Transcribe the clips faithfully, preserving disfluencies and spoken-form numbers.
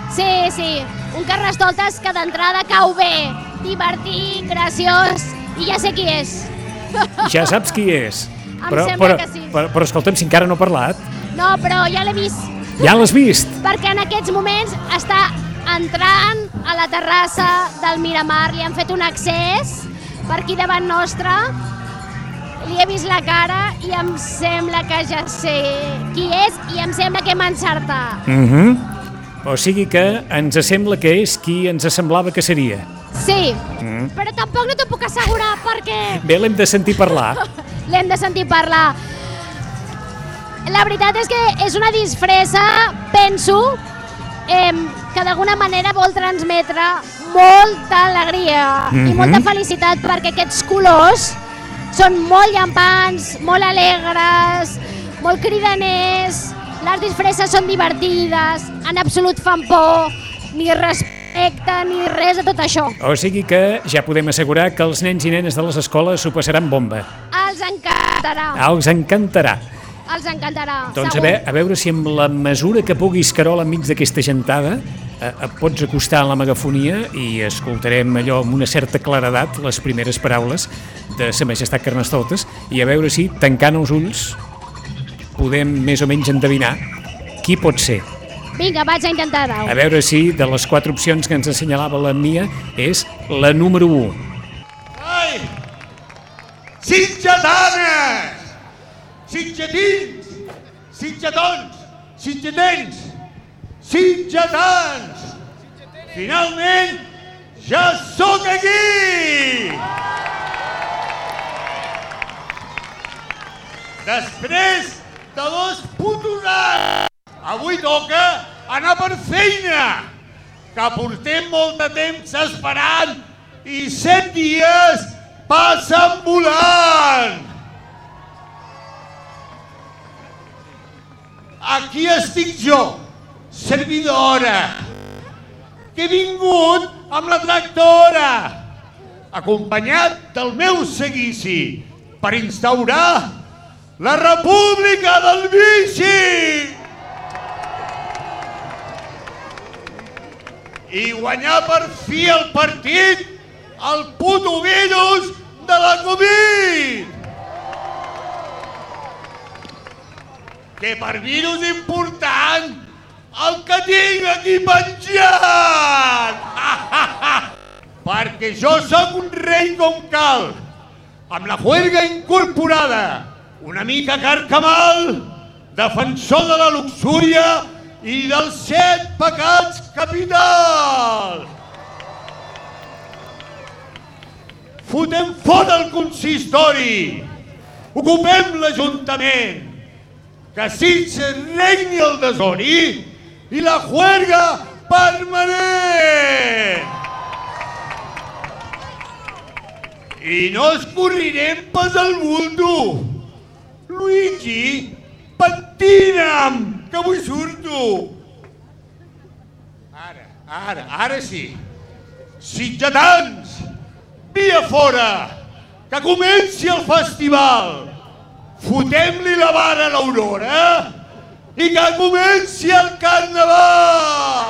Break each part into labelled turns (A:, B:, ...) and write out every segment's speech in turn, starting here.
A: Sí, sí, un Carnestoltes que d'entrada cau bé, divertit, graciós, i ja sé qui és.
B: Ja saps qui és.
A: Em
B: Però,
A: sembla
B: però,
A: que sí.
B: però, però escolta'm, si encara no ha parlat.
A: No, però ja l'he vist.
B: Ja l'has vist?
A: Perquè en aquests moments està entrant a la terrassa del Miramar, li han fet un accés per aquí davant nostre, li he vist la cara i em sembla que ja sé qui és i em sembla que hem encertat.
B: Mhm. O sigui que ens sembla que és qui ens semblava que seria.
A: Sí,
B: Mm.
A: però tampoc no t'ho puc assegurar perquè
B: Bé, l'hem de sentir parlar.
A: l'hem de sentir parlar. La veritat és que és una disfressa, penso, eh, que d'alguna manera vol transmetre molta alegria
B: Mhm.
A: i molta felicitat perquè aquests colors són molt llampants, molt alegres, molt cridaners, les disfresses són divertides, en absolut fan por, ni respecte, ni res de tot això.
B: O sigui que ja podem assegurar que els nens i nenes de les escoles s'ho passaran bomba.
A: Els encantarà,
B: Els encantarà.
A: els encantarà,
B: Doncs a,
A: segur.
B: ve, a veure si amb la mesura que puguis, Carol, enmig d'aquesta gentada, eh, et pots acostar a la megafonia i escoltarem allò amb una certa claredat, les primeres paraules de Sa Majestat Carnestoltes, i a veure si, tancant els ulls, podem més o menys endevinar qui pot ser.
A: Vinga, vaig a intentar-ho.
B: A veure si, de les quatre opcions que ens assenyalava la Mia, és la número u.
C: Ai! Sitjatanes! Sitjatins! Sitjatons! Sitjatens! Sitjatans! Finalment, ja sóc aquí! Després de dos putos anys, avui toca anar per feina, que portem molt de temps esperant i set dies passen volant. Aquí estic jo, servidora, que he vingut amb la tractora, acompanyat del meu seguici, per instaurar la República del Bici! I guanyar per fi el partit el puto virus de la Covid! Que per virus important el que tinc aquí penjat! Perquè jo sóc un rei com cal, amb la juerga incorporada, una mica carcamal, defensor de la luxúria i dels set pecats capitals. Fotem fora el consistori, ocupem l'Ajuntament, que sí se regni el desori i la juerga permanent. I no escorrirem pas al bulto. Luigi, pentina'm, que avui surto. Ara, ara, ara sí. Sitjatans, via fora, que comenci el festival. Fotem-li la vara a l'Aurora i que comenci el carnaval!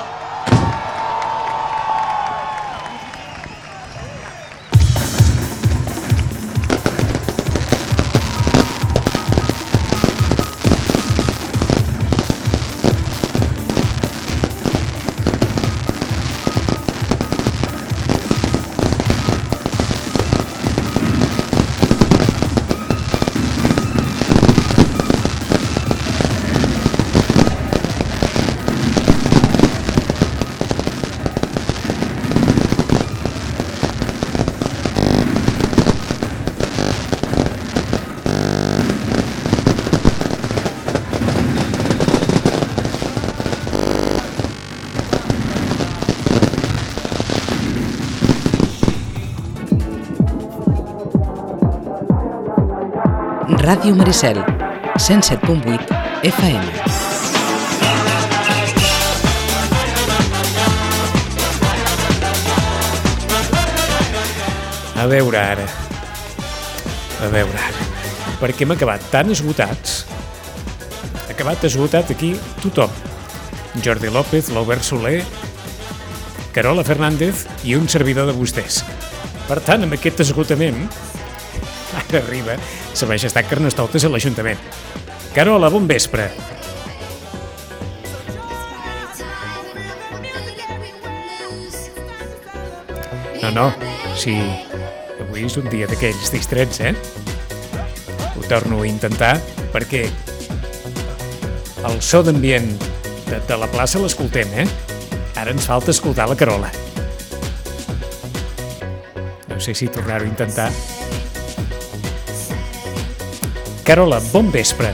D: Ràdio Maricel, cent set punt vuit F M.
B: A veure ara, a veure ara, perquè hem acabat tan esgotats, acabat esgotat aquí tothom. Jordi López, l'Albert Soler, Carola Fernández i un servidor de vostès. Per tant, amb aquest esgotament, ara arriba Sa Majestat Carnestoltes a l'Ajuntament. Carola, bon vespre. No, no, sí, avui és un dia d'aquells distrets, eh? Ho torno a intentar perquè el so d'ambient de, de la plaça l'escoltem, eh? Ara ens falta escoltar la Carola. No sé si tornar-ho a intentar. Carola, bon vespre.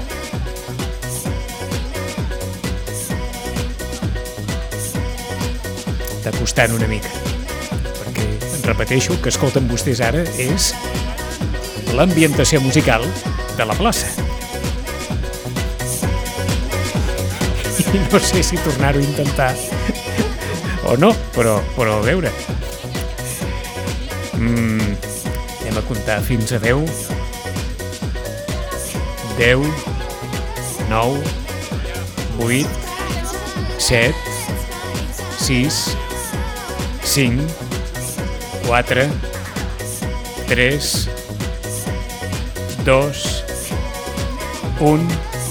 B: T'acostant una mica, perquè repeteixo que escolten vostès ara és l'ambientació musical de la plaça. I no sé si tornar-ho a intentar o no, però, però a veure. Mm, anem a comptar fins a deu. deu, nou, vuit, set, sis, cinc, quatre, tres, dos, un,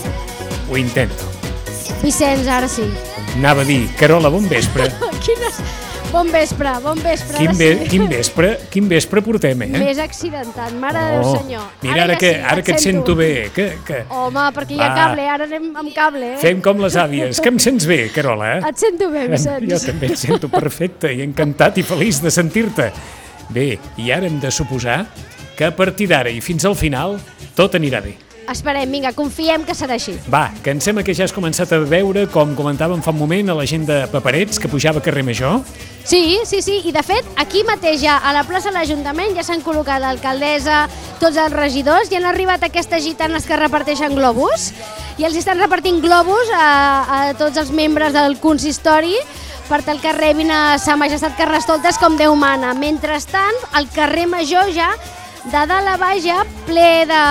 B: ho intento.
A: Vicenç, ara sí.
B: Anava a dir, Carola, bon vespre.
A: Quines... Bon vespre, bon vespre.
B: Quin, ve,
A: sí.
B: quin, vespre, quin vespre portem, eh?
A: Més accidentat, mare oh, de Déu senyor.
B: Mira, ara,
A: ja
B: que,
A: sí,
B: ara que et sento bé. Que, que...
A: Home, perquè hi ha cable, ara anem amb cable. Eh?
B: Fem com les àvies, que em sents bé, Carola, eh?
A: Et sento bé, Vicenç.
B: Jo també et sento perfecte i encantat i feliç de sentir-te. Bé, i ara hem de suposar que a partir d'ara i fins al final tot anirà bé.
A: Esperem, vinga, confiem que serà així.
B: Va, que em sembla que ja has començat a veure, com comentàvem fa un moment, a la gent de Paperets, que pujava a carrer Major.
A: Sí, sí, sí, i de fet, aquí mateix ja, a la plaça de l'Ajuntament, ja s'han col·locat l'alcaldessa, tots els regidors, i han arribat aquestes gitanes que reparteixen globus, i els estan repartint globus a, a tots els membres del consistori, per tal que rebin a Sa Majestat Carnestoltes com Déu mana. Mentrestant, al carrer Major ja, de dalt a baix ja, ple de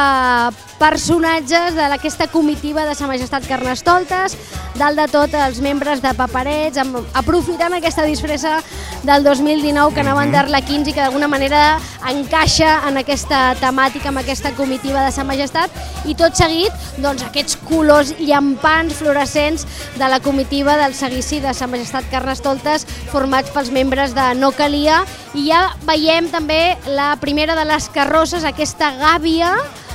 A: personatges d'aquesta comitiva de Sa Majestat Carnestoltes, dalt de tot els membres de Paperets, amb, aprofitant aquesta disfressa del dos mil dinou que anaven d'Arlequins i que d'alguna manera encaixa en aquesta temàtica, amb aquesta comitiva de Sa Majestat, i tot seguit doncs, aquests colors llampants, fluorescents de la comitiva del seguici de Sa Majestat Carnestoltes formats pels membres de No Calia, i ja veiem també la primera de les carrosses, aquesta gàbia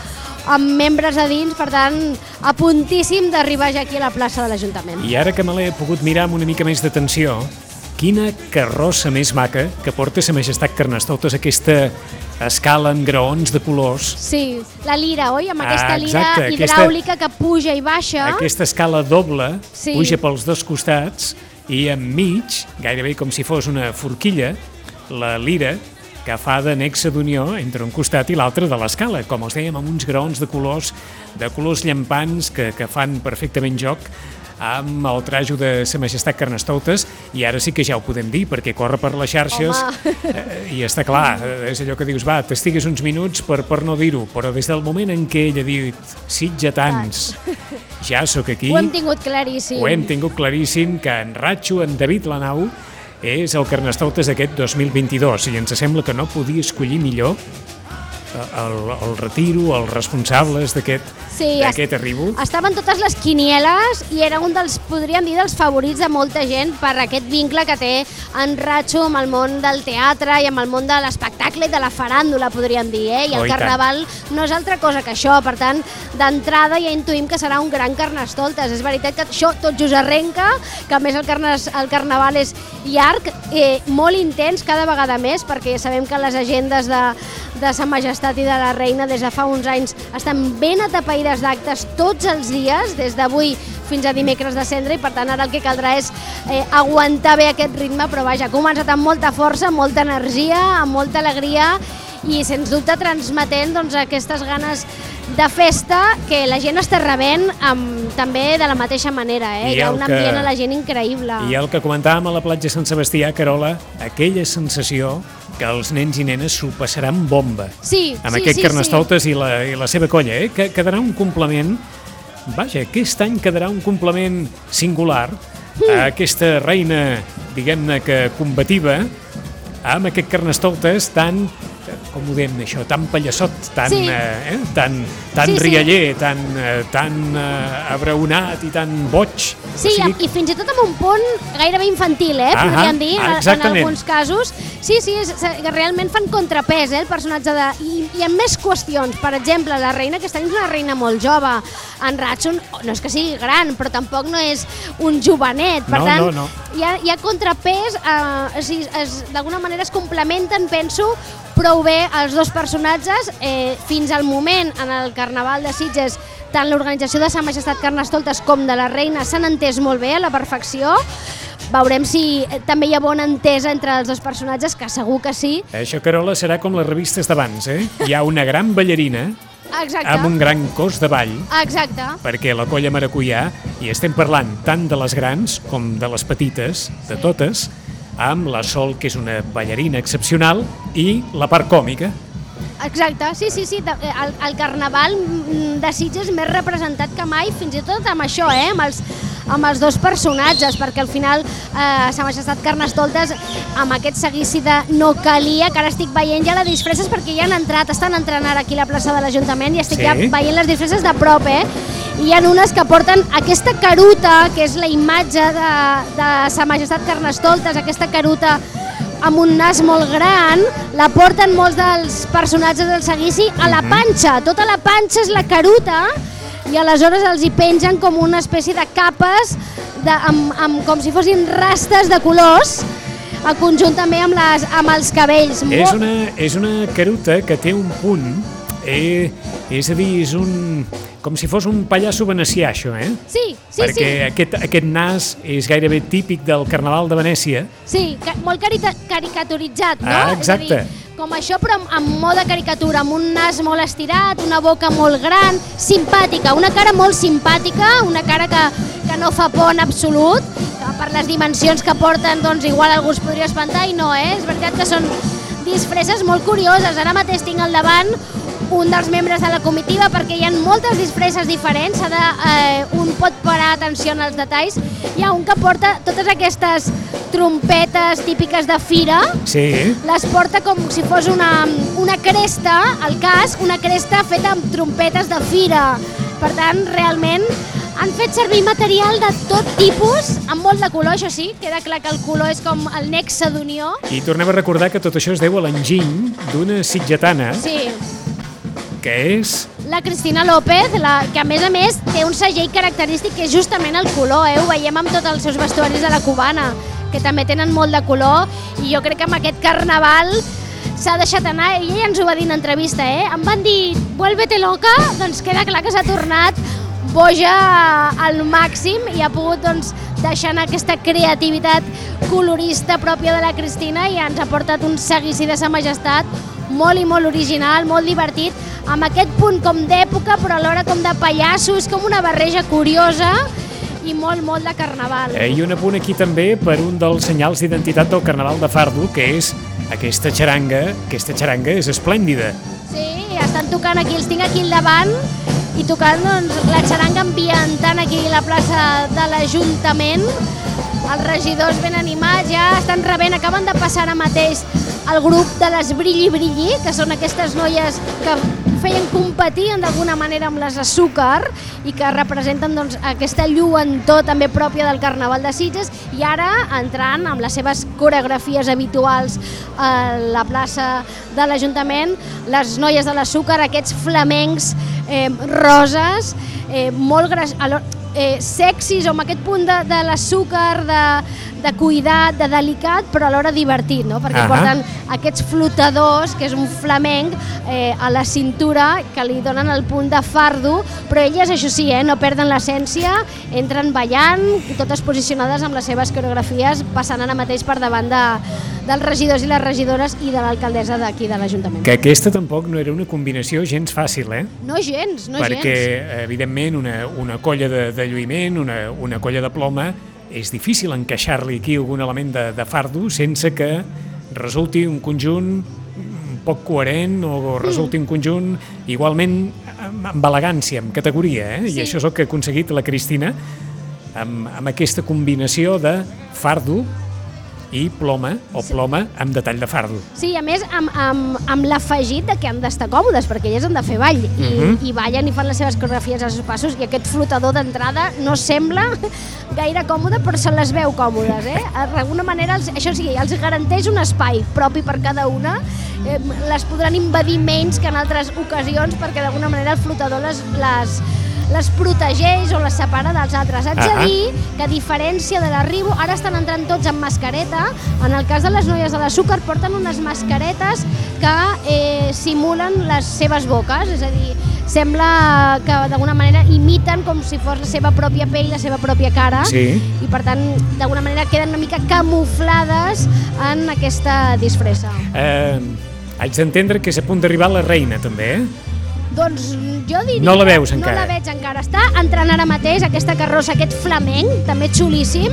A: amb membres a dins, per tant, a puntíssim d'arribar ja aquí a la plaça de l'Ajuntament.
B: I ara que me l'he pogut mirar amb una mica més d'atenció, quina carrossa més maca que porta Sa Majestat Carnestoltes, aquesta escala amb graons de colors.
A: Sí, la lira, oi? Amb aquesta
B: ah,
A: lira
B: exacte,
A: hidràulica
B: aquesta,
A: que puja i baixa.
B: Aquesta escala doble,
A: sí.
B: Puja pels dos costats i enmig, gairebé com si fos una forquilla, la lira, que fa de nexe d'unió entre un costat i l'altre de l'escala, com els dèiem, amb uns graons de colors, de colors llampants que, que fan perfectament joc amb el trajo de Sa Majestat Carnestoltes, i ara sí que ja ho podem dir, perquè corre per les xarxes eh, i està clar, és allò que dius, va, t'estigues uns minuts per, per no dir-ho, però des del moment en què ell ha dit sitgetans, ja sóc aquí.
A: Ho hem tingut claríssim.
B: Ho hem tingut claríssim, que en Ratxo, en David Lanau, és el Carnestoltes d'aquest dos mil vint-i-dos, i ens sembla que no podia escollir millor el, el retiro, els responsables d'aquest
A: sí,
B: d'aquest arribo.
A: Estaven totes les quinieles i era un dels, podríem dir, dels favorits de molta gent per aquest vincle que té en Ratxo amb el món del teatre i amb el món de l'espectacle i de la faràndula, podríem dir, eh? I el oh, carnaval no és altra cosa que això, per tant, d'entrada ja intuïm que serà un gran Carnestoltes. És veritat que això tot just arrenca, que a més el, carnes, el carnaval és llarg, eh, molt intens cada vegada més, perquè sabem que les agendes de, de Sa Majestat i de la Reina des de fa uns anys estan ben atapeïdes d'actes tots els dies, des d'avui fins a dimecres de cendra, i per tant ara el que caldrà és eh, aguantar bé aquest ritme, però vaja, ha començat amb molta força, amb molta energia, amb molta alegria i sens dubte transmetent doncs, aquestes ganes de festa que la gent està rebent amb, també de la mateixa manera. Eh? Hi ha un ambient que, a la gent increïble.
B: I el que comentàvem a la platja Sant Sebastià, Carola, aquella sensació que els nens i nenes s'ho passaran bomba.
A: Sí,
B: amb
A: sí,
B: aquest
A: sí,
B: Carnestoltes
A: sí.
B: I, la, i la seva colla, eh? que quedarà un complement, vaja, aquest any quedarà un complement singular aquesta reina, diguem-ne que combativa, amb aquest Carnestoltes tan, com ho diem això, tan pallassot, tan,
A: Sí.
B: eh, tan, tan
A: Sí, sí.
B: rialler, tan, eh, tan eh, abraonat i tan boig.
A: Sí,
B: O sigui,
A: i fins i tot amb un punt gairebé infantil, eh,
B: Ahà,
A: podríem dir, en, en
B: exactament.
A: alguns casos. Sí, sí, és, que realment fan contrapès, eh, el personatge de... I, i amb més qüestions. Per exemple, la reina, que és una reina molt jove. En Ratson no és que sigui gran, però tampoc no és un jovenet. Per
B: No,
A: tant,
B: no, no.
A: Hi, ha, hi ha contrapès, eh, o sigui, es, d'alguna manera es complementen, penso, prou bé els dos personatges. Eh, fins al moment, en el Carnaval de Sitges, tant l'organització de Sa Majestat Carnestoltes com de la reina s'han entès molt bé a la perfecció. Veurem si eh, també hi ha bona entesa entre els dos personatges, que segur que sí.
B: això, Carola, serà com les revistes d'abans, eh? Hi ha una gran ballarina
A: Exacte.
B: amb un gran cos de ball,
A: Exacte.
B: perquè la colla maracuyà, i estem parlant tant de les grans com de les petites, de totes, amb la Sol, que és una ballarina excepcional, i la part còmica.
A: Exacte, sí, sí, sí. de- El, el Carnaval mm, de Sitges més representat que mai, fins i tot amb això, eh? amb, els, amb els dos personatges, perquè al final eh, Sa Majestat Carnestoltes, amb aquest seguici de No calia, que ara estic veient ja les disfresses, perquè ja han entrat, estan entrant ara aquí a la plaça de l'Ajuntament, i estic
B: Sí.
A: ja veient les disfresses de prop, eh? I hi ha unes que porten aquesta caruta, que és la imatge de, de Sa Majestat Carnestoltes, aquesta caruta amb un nas molt gran, la porten molts dels personatges del seguici a la panxa. Tota la panxa és la caruta i aleshores els hi pengen com una espècie de capes de, amb, amb, com si fossin rastes de colors, a conjunt també amb, les, amb els cabells.
B: És
A: Molt-
B: una, és una caruta que té un punt, eh, és a dir, és un, com si fos un pallasso venecià, això, eh?
A: Sí, sí,
B: Perquè
A: sí.
B: aquest, aquest nas és gairebé típic del Carnaval de Venècia.
A: Sí, ca molt carita caricaturitzat, no?
B: Ah, exacte.
A: És a dir, com això, però amb, amb moda caricatura, amb un nas molt estirat, una boca molt gran, simpàtica, una cara molt simpàtica, una cara que, que no fa por en absolut, que per les dimensions que porten, doncs igual algú es podria espantar, i no, eh? És veritat que són disfresses molt curioses. Ara mateix tinc al davant un dels membres de la comitiva, perquè hi ha moltes disfresses diferents, ha de, eh, un pot parar atenció en els detalls. Hi ha un que porta totes aquestes trompetes típiques de fira,
B: Sí,
A: les porta com si fos una, una cresta, al casc, una cresta feta amb trompetes de fira. Per tant, realment han fet servir material de tot tipus, amb molt de color, això sí, queda clar que el color és com el nexe d'unió.
B: i tornem a recordar que tot això es deu a l'enginy d'una sitgetana,
A: Sí,
B: que és...
A: la Cristina López, la, que a més a més té un segell característic que és justament el color, eh? Ho veiem amb tots els seus vestuaris de la cubana, que també tenen molt de color, i jo crec que amb aquest carnaval s'ha deixat anar. Ella ja ens ho va dir en entrevista, eh? Em van dir, vuélvete loca, doncs queda clar que s'ha tornat boja al màxim i ha pogut, doncs, deixar anar aquesta creativitat colorista pròpia de la Cristina, i ens ha portat un seguici de Sa Majestat molt i molt original, molt divertit, amb aquest punt com d'època, però alhora com de pallasso. És com una barreja curiosa i molt, molt de carnaval.
B: Eh, I un apunt aquí també per un dels senyals d'identitat del Carnaval de Fardo, que és aquesta xaranga. Aquesta xaranga és esplèndida.
A: Sí, estan tocant aquí, els tinc aquí al davant, i tocant, doncs, la xaranga ambientant aquí a la plaça de l'Ajuntament. Els regidors ben animats, ja estan rebent, acaben de passar ara mateix el grup de les Brilli Brilli, que són aquestes noies que feien competir d'alguna manera amb les Azúcar i que representen, doncs, aquesta lluentor també pròpia del Carnaval de Sitges, i ara entrant amb les seves coreografies habituals a la plaça de l'Ajuntament, les noies de l'Azúcar, aquests flamencs eh, roses, eh, molt gras... Eh, sexis, o amb aquest punt de, de l'Azúcar, de, de cuidat, de delicat, però alhora divertit, no? Perquè
B: Ahà.
A: porten aquests flotadors, que és un flamenc, eh, a la cintura, que li donen el punt de fardo, però elles, això sí, eh, no perden l'essència, entren ballant, totes posicionades amb les seves coreografies, passant ara mateix per davant de, dels regidors i les regidores i de l'alcaldessa d'aquí de l'Ajuntament.
B: Que aquesta tampoc no era una combinació gens fàcil, eh?
A: No gens, no
B: Perquè,
A: gens.
B: evidentment, una, una colla de, de lluïment, una, una colla de ploma, és difícil encaixar-li aquí algun element de, de fardo sense que resulti un conjunt poc coherent o resulti un conjunt igualment amb, amb elegància, amb categoria, eh?
A: Sí.
B: I això és el que ha aconseguit la Cristina amb, amb aquesta combinació de fardo i ploma, o ploma amb detall de fardo.
A: Sí, a més, amb, amb, amb l'afegit de que han d'estar còmodes, perquè elles han de fer ball, i, uh-huh. i ballen i fan les seves coreografies als seus passos, i aquest flotador d'entrada no sembla gaire còmode, però se les veu còmodes, eh? D'alguna manera, els, això sí, els garanteix un espai propi per cada una, eh, les podran invadir menys que en altres ocasions, perquè d'alguna manera el flotador les... les les protegeix o les separa dels altres. Haig de dir que a diferència de l'arribo, ara estan entrant tots amb mascareta. En el cas de les noies de l'Azúcar porten unes mascaretes que eh, simulen les seves boques, és a dir, sembla que d'alguna manera imiten com si fos la seva pròpia pell, la seva pròpia cara,
B: sí.
A: I per tant d'alguna manera queden una mica camuflades en aquesta disfressa.
B: Eh, haig d'entendre que és a punt d'arribar la reina també, eh?
A: Doncs jo diria...
B: No la veus encara?
A: No la veig encara. Està entrant ara mateix aquesta carrossa, aquest flamenc, també xulíssim,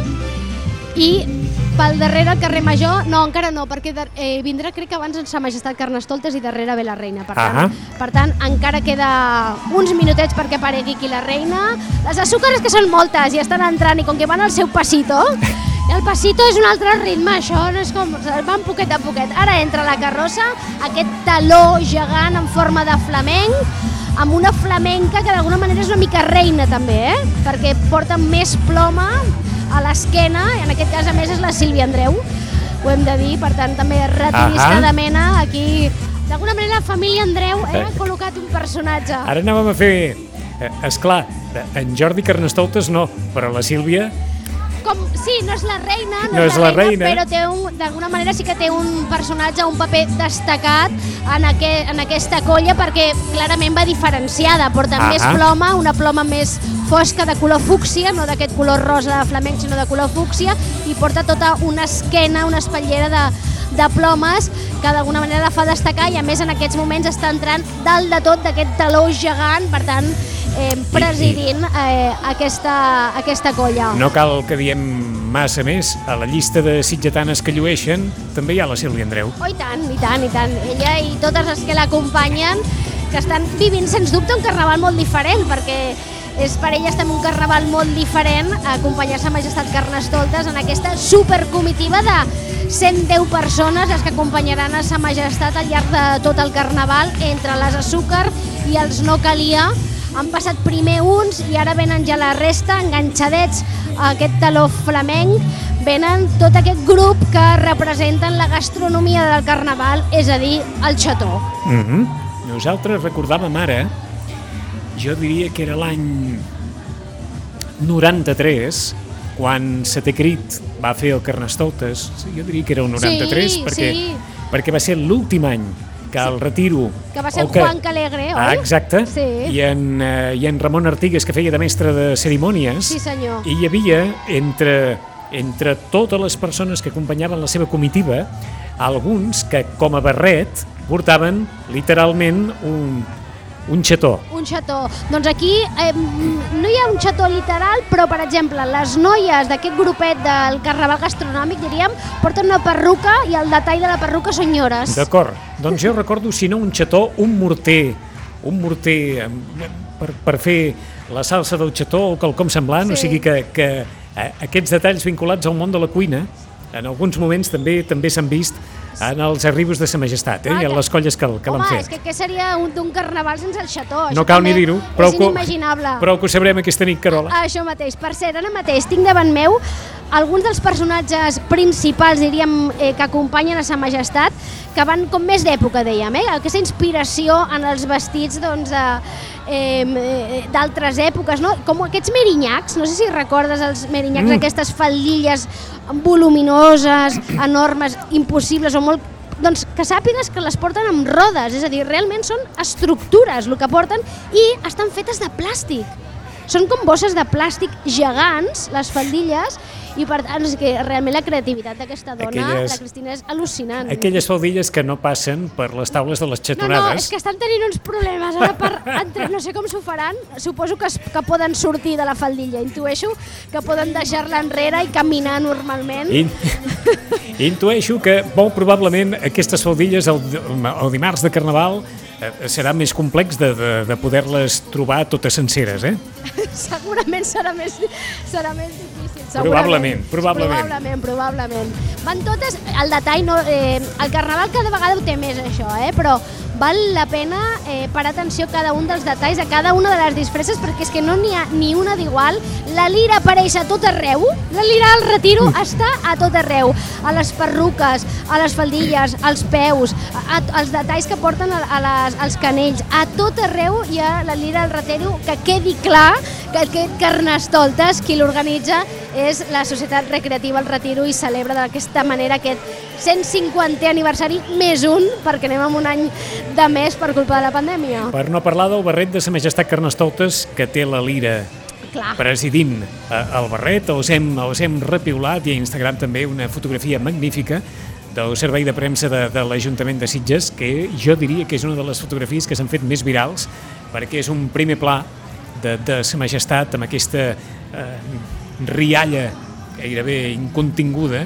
A: i pel darrere el carrer Major, no, encara no, perquè eh, vindrà crec que abans en Sa Majestat Carnestoltes i darrere ve la reina. Per tant, uh-huh. per tant, encara queda uns minutets perquè aparegui aquí la reina. Les Azúcares, que són moltes i estan entrant, i com que van al seu passito, el passito és un altre ritme, això no és com... van poquet a poquet. Ara entra la carrossa, aquest taló gegant en forma de flamenc, amb una flamenca que d'alguna manera és una mica reina també, eh? Perquè porta més ploma a l'esquena, i en aquest cas a més és la Sílvia Andreu, ho hem de dir, per tant també retirista de mena, aquí d'alguna manera la família Andreu eh, ha col·locat un personatge.
B: Ara anàvem a fer, eh, esclar, en Jordi Carnestoltes no, però la Sílvia...
A: Com, sí, no és la reina, no,
B: no és la reina,
A: reina, però té un, d'alguna manera sí que té un personatge, un paper destacat en, aqu en aquesta colla, perquè clarament va diferenciada, porta ah més ploma, una ploma més fosca de color fúcsia, no d'aquest color rosa de flamenc, sinó de color fúcsia, i porta tota una esquena, una espatllera de, de plomes que d'alguna manera la fa destacar, i a més en aquests moments està entrant dalt de tot d'aquest taló gegant, per tant, Eh, presidint eh, aquesta, aquesta colla.
B: No cal que diem massa més, a la llista de sitgetanes que llueixen també hi ha la Sílvia Andreu.
A: Oh, i tant, i tant, i tant. Ella i totes les que l'acompanyen, que estan vivint sens dubte un carnaval molt diferent, perquè és per elles també un carnaval molt diferent acompanyar Sa Majestat Carnestoltes en aquesta supercomitiva de cent deu persones, les que acompanyaran a Sa Majestat al llarg de tot el carnaval, entre les Azúcar i els No Calia. Han passat primer uns i ara venen ja la resta, enganxadets a aquest taló flamenc, venen tot aquest grup que representen la gastronomia del carnaval, és a dir, el xató.
B: Mm-hmm. Nosaltres recordàvem ara, jo diria que era l'any noranta-tres, quan Setè Crit va fer el Carnestoltes, jo diria que era el noranta-tres,
A: sí,
B: perquè,
A: sí.
B: perquè va ser l'últim any que el retiro...
A: Que va ser que... Juan Calegre, oi?
B: Ah, exacte.
A: Sí.
B: I, en, uh, I en Ramon Artigues, que feia de mestre de cerimònies.
A: Sí, senyor.
B: I hi havia, entre, entre totes les persones que acompanyaven la seva comitiva, alguns que, com a barret, portaven literalment un... un xató.
A: Un xató. Doncs aquí eh, no hi ha un xató literal, però, per exemple, les noies d'aquest grupet del carnaval gastronòmic, diríem, porten una perruca i el detall de la perruca són nyores.
B: D'acord. Doncs jo recordo, si no un xató, un morter, un morter per, per fer la salsa del xató o quelcom semblant, sí. O sigui que, que aquests detalls vinculats al món de la cuina, en alguns moments també també s'han vist en els arribos de Sa Majestat, eh? Ah, i en les colles que, que l'han fet.
A: Home, és que què seria d'un carnaval sense el xató?
B: No cal ni dir-ho,
A: però és inimaginable.
B: Però que ho sabrem aquesta nit, Carola.
A: Això mateix. Per cert, ara mateix tinc davant meu alguns dels personatges principals, diríem, eh, que acompanyen a Sa Majestat, que van com més d'època, dèiem, eh? Aquesta inspiració en els vestits, doncs, eh, d'altres èpoques, no? Com aquests merinyacs, no sé si recordes els merinyacs, mm. aquestes faldilles voluminoses, enormes, impossibles o molt... Doncs que sàpigues que les porten amb rodes, és a dir, realment són estructures el que porten i estan fetes de plàstic. Són com bosses de plàstic gegants, les faldilles, i per tant és que realment la creativitat d'aquesta dona, aquelles, la Cristina, és al·lucinant.
B: Aquelles faldilles que no passen per les taules de les xatonades.
A: No, no, és que estan tenint uns problemes ara per entre, no sé com s'ho faran, suposo que, es, que poden sortir de la faldilla, intueixo que poden deixar-la enrere i caminar normalment.
B: In, intueixo que molt probablement aquestes faldilles el, el dimarts de Carnaval eh, serà més complex de, de, de poder-les trobar totes senceres, eh?
A: Segurament serà més, serà més difícil.
B: Probablement, probablement.
A: Probablement, probablement. Van totes, el detall, no, eh, el carnaval cada vegada ho té més això, eh, però val la pena eh, parar atenció a cada un dels detalls, a cada una de les disfresses, perquè és que no n'hi ha ni una d'igual. La lira apareix a tot arreu, la lira al retiro està a tot arreu, a les perruques, a les faldilles, als peus, a, a, als detalls que porten a, a les, als canells, a tot arreu hi ha la lira al retiro, que quedi clar que aquest Carnestoltes, qui l'organitza, és la Societat Recreativa El Retiro i celebra d'aquesta manera aquest cent cinquantè aniversari més un, perquè anem amb un any de més per culpa de la pandèmia.
B: Per no parlar del barret de Sa Majestat Carnestoltes, que té la lira
A: Clar.
B: presidint eh, el barret. Els hem, els hem repiulat i a Instagram també una fotografia magnífica del servei de premsa de, de l'Ajuntament de Sitges, que jo diria que és una de les fotografies que s'han fet més virals, perquè és un primer pla de, de Sa Majestat amb aquesta eh, rialla gairebé incontinguda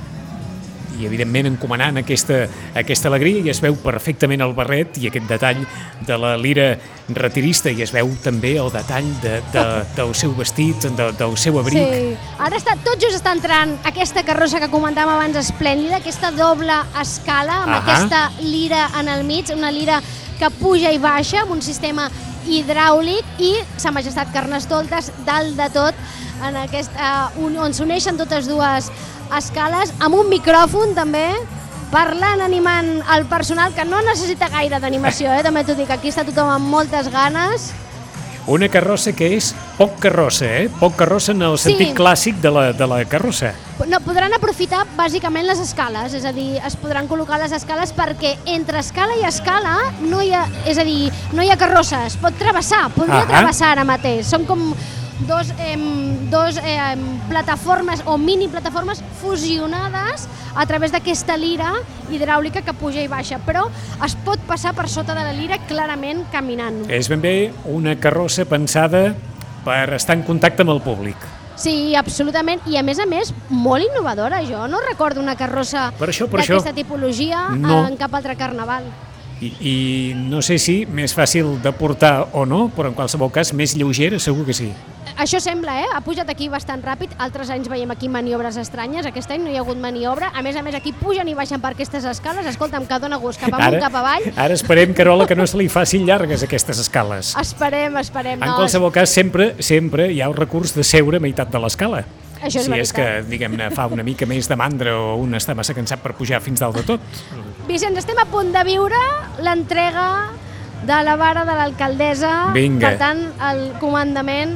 B: i evidentment encomanant aquesta, aquesta alegria, i es veu perfectament el barret i aquest detall de la lira retirista, i es veu també el detall de, de, del seu vestit, de, del seu abric.
A: Sí, ara està, tot just està entrant aquesta carrossa que comentàvem abans esplèndida, aquesta doble escala amb
B: Ahà.
A: aquesta lira en el mig, una lira que puja i baixa amb un sistema hidràulic, i Sa Majestat Carnestoltes dalt de tot en aquest, uh, un, on s'uneixen totes dues escales, amb un micròfon també, parlant, animant el personal, que no necessita gaire d'animació, eh? També t'ho dic, aquí està tothom amb moltes ganes.
B: Una carrossa que és poc carrossa, eh? Poc carrossa en el sentit
A: Sí.
B: clàssic de la, de la carrossa.
A: No, podran aprofitar bàsicament les escales, és a dir, es podran col·locar les escales perquè entre escala i escala no hi ha, és a dir, no hi ha carrossa, es pot travessar, podria
B: Ahà.
A: travessar ara mateix. Són com dos, eh, dos eh, plataformes o mini plataformes fusionades a través d'aquesta lira hidràulica que puja i baixa, però es pot passar per sota de la lira clarament caminant.
B: És ben bé una carrossa pensada per estar en contacte amb el públic.
A: Sí, absolutament, i a més a més molt innovadora. Jo no recordo una carrossa
B: Per això, per
A: d'aquesta
B: això.
A: tipologia
B: No.
A: en cap altre carnaval.
B: I, I no sé si més fàcil de portar o no, però en qualsevol cas més lleugera segur que sí.
A: Això sembla, eh? Ha pujat aquí bastant ràpid. Altres anys veiem aquí maniobres estranyes. Aquest any no hi ha hagut maniobra. A més a més, aquí pugen i baixen per aquestes escales. Escolta'm, que dona gust, cap amunt, cap avall.
B: Ara esperem, Carola, que no se li facin llargues aquestes escales.
A: Esperem, esperem.
B: En
A: No,
B: qualsevol cas, sempre sempre hi ha el recurs de seure a meitat de l'escala.
A: Això és
B: si és que,
A: veritat.
B: diguem-ne, fa una mica més de mandra o un està massa cansat per pujar fins dalt de tot.
A: Vicenç, estem a punt de viure l'entrega de la vara de l'alcaldessa.
B: Vinga.
A: Per tant, el comandament...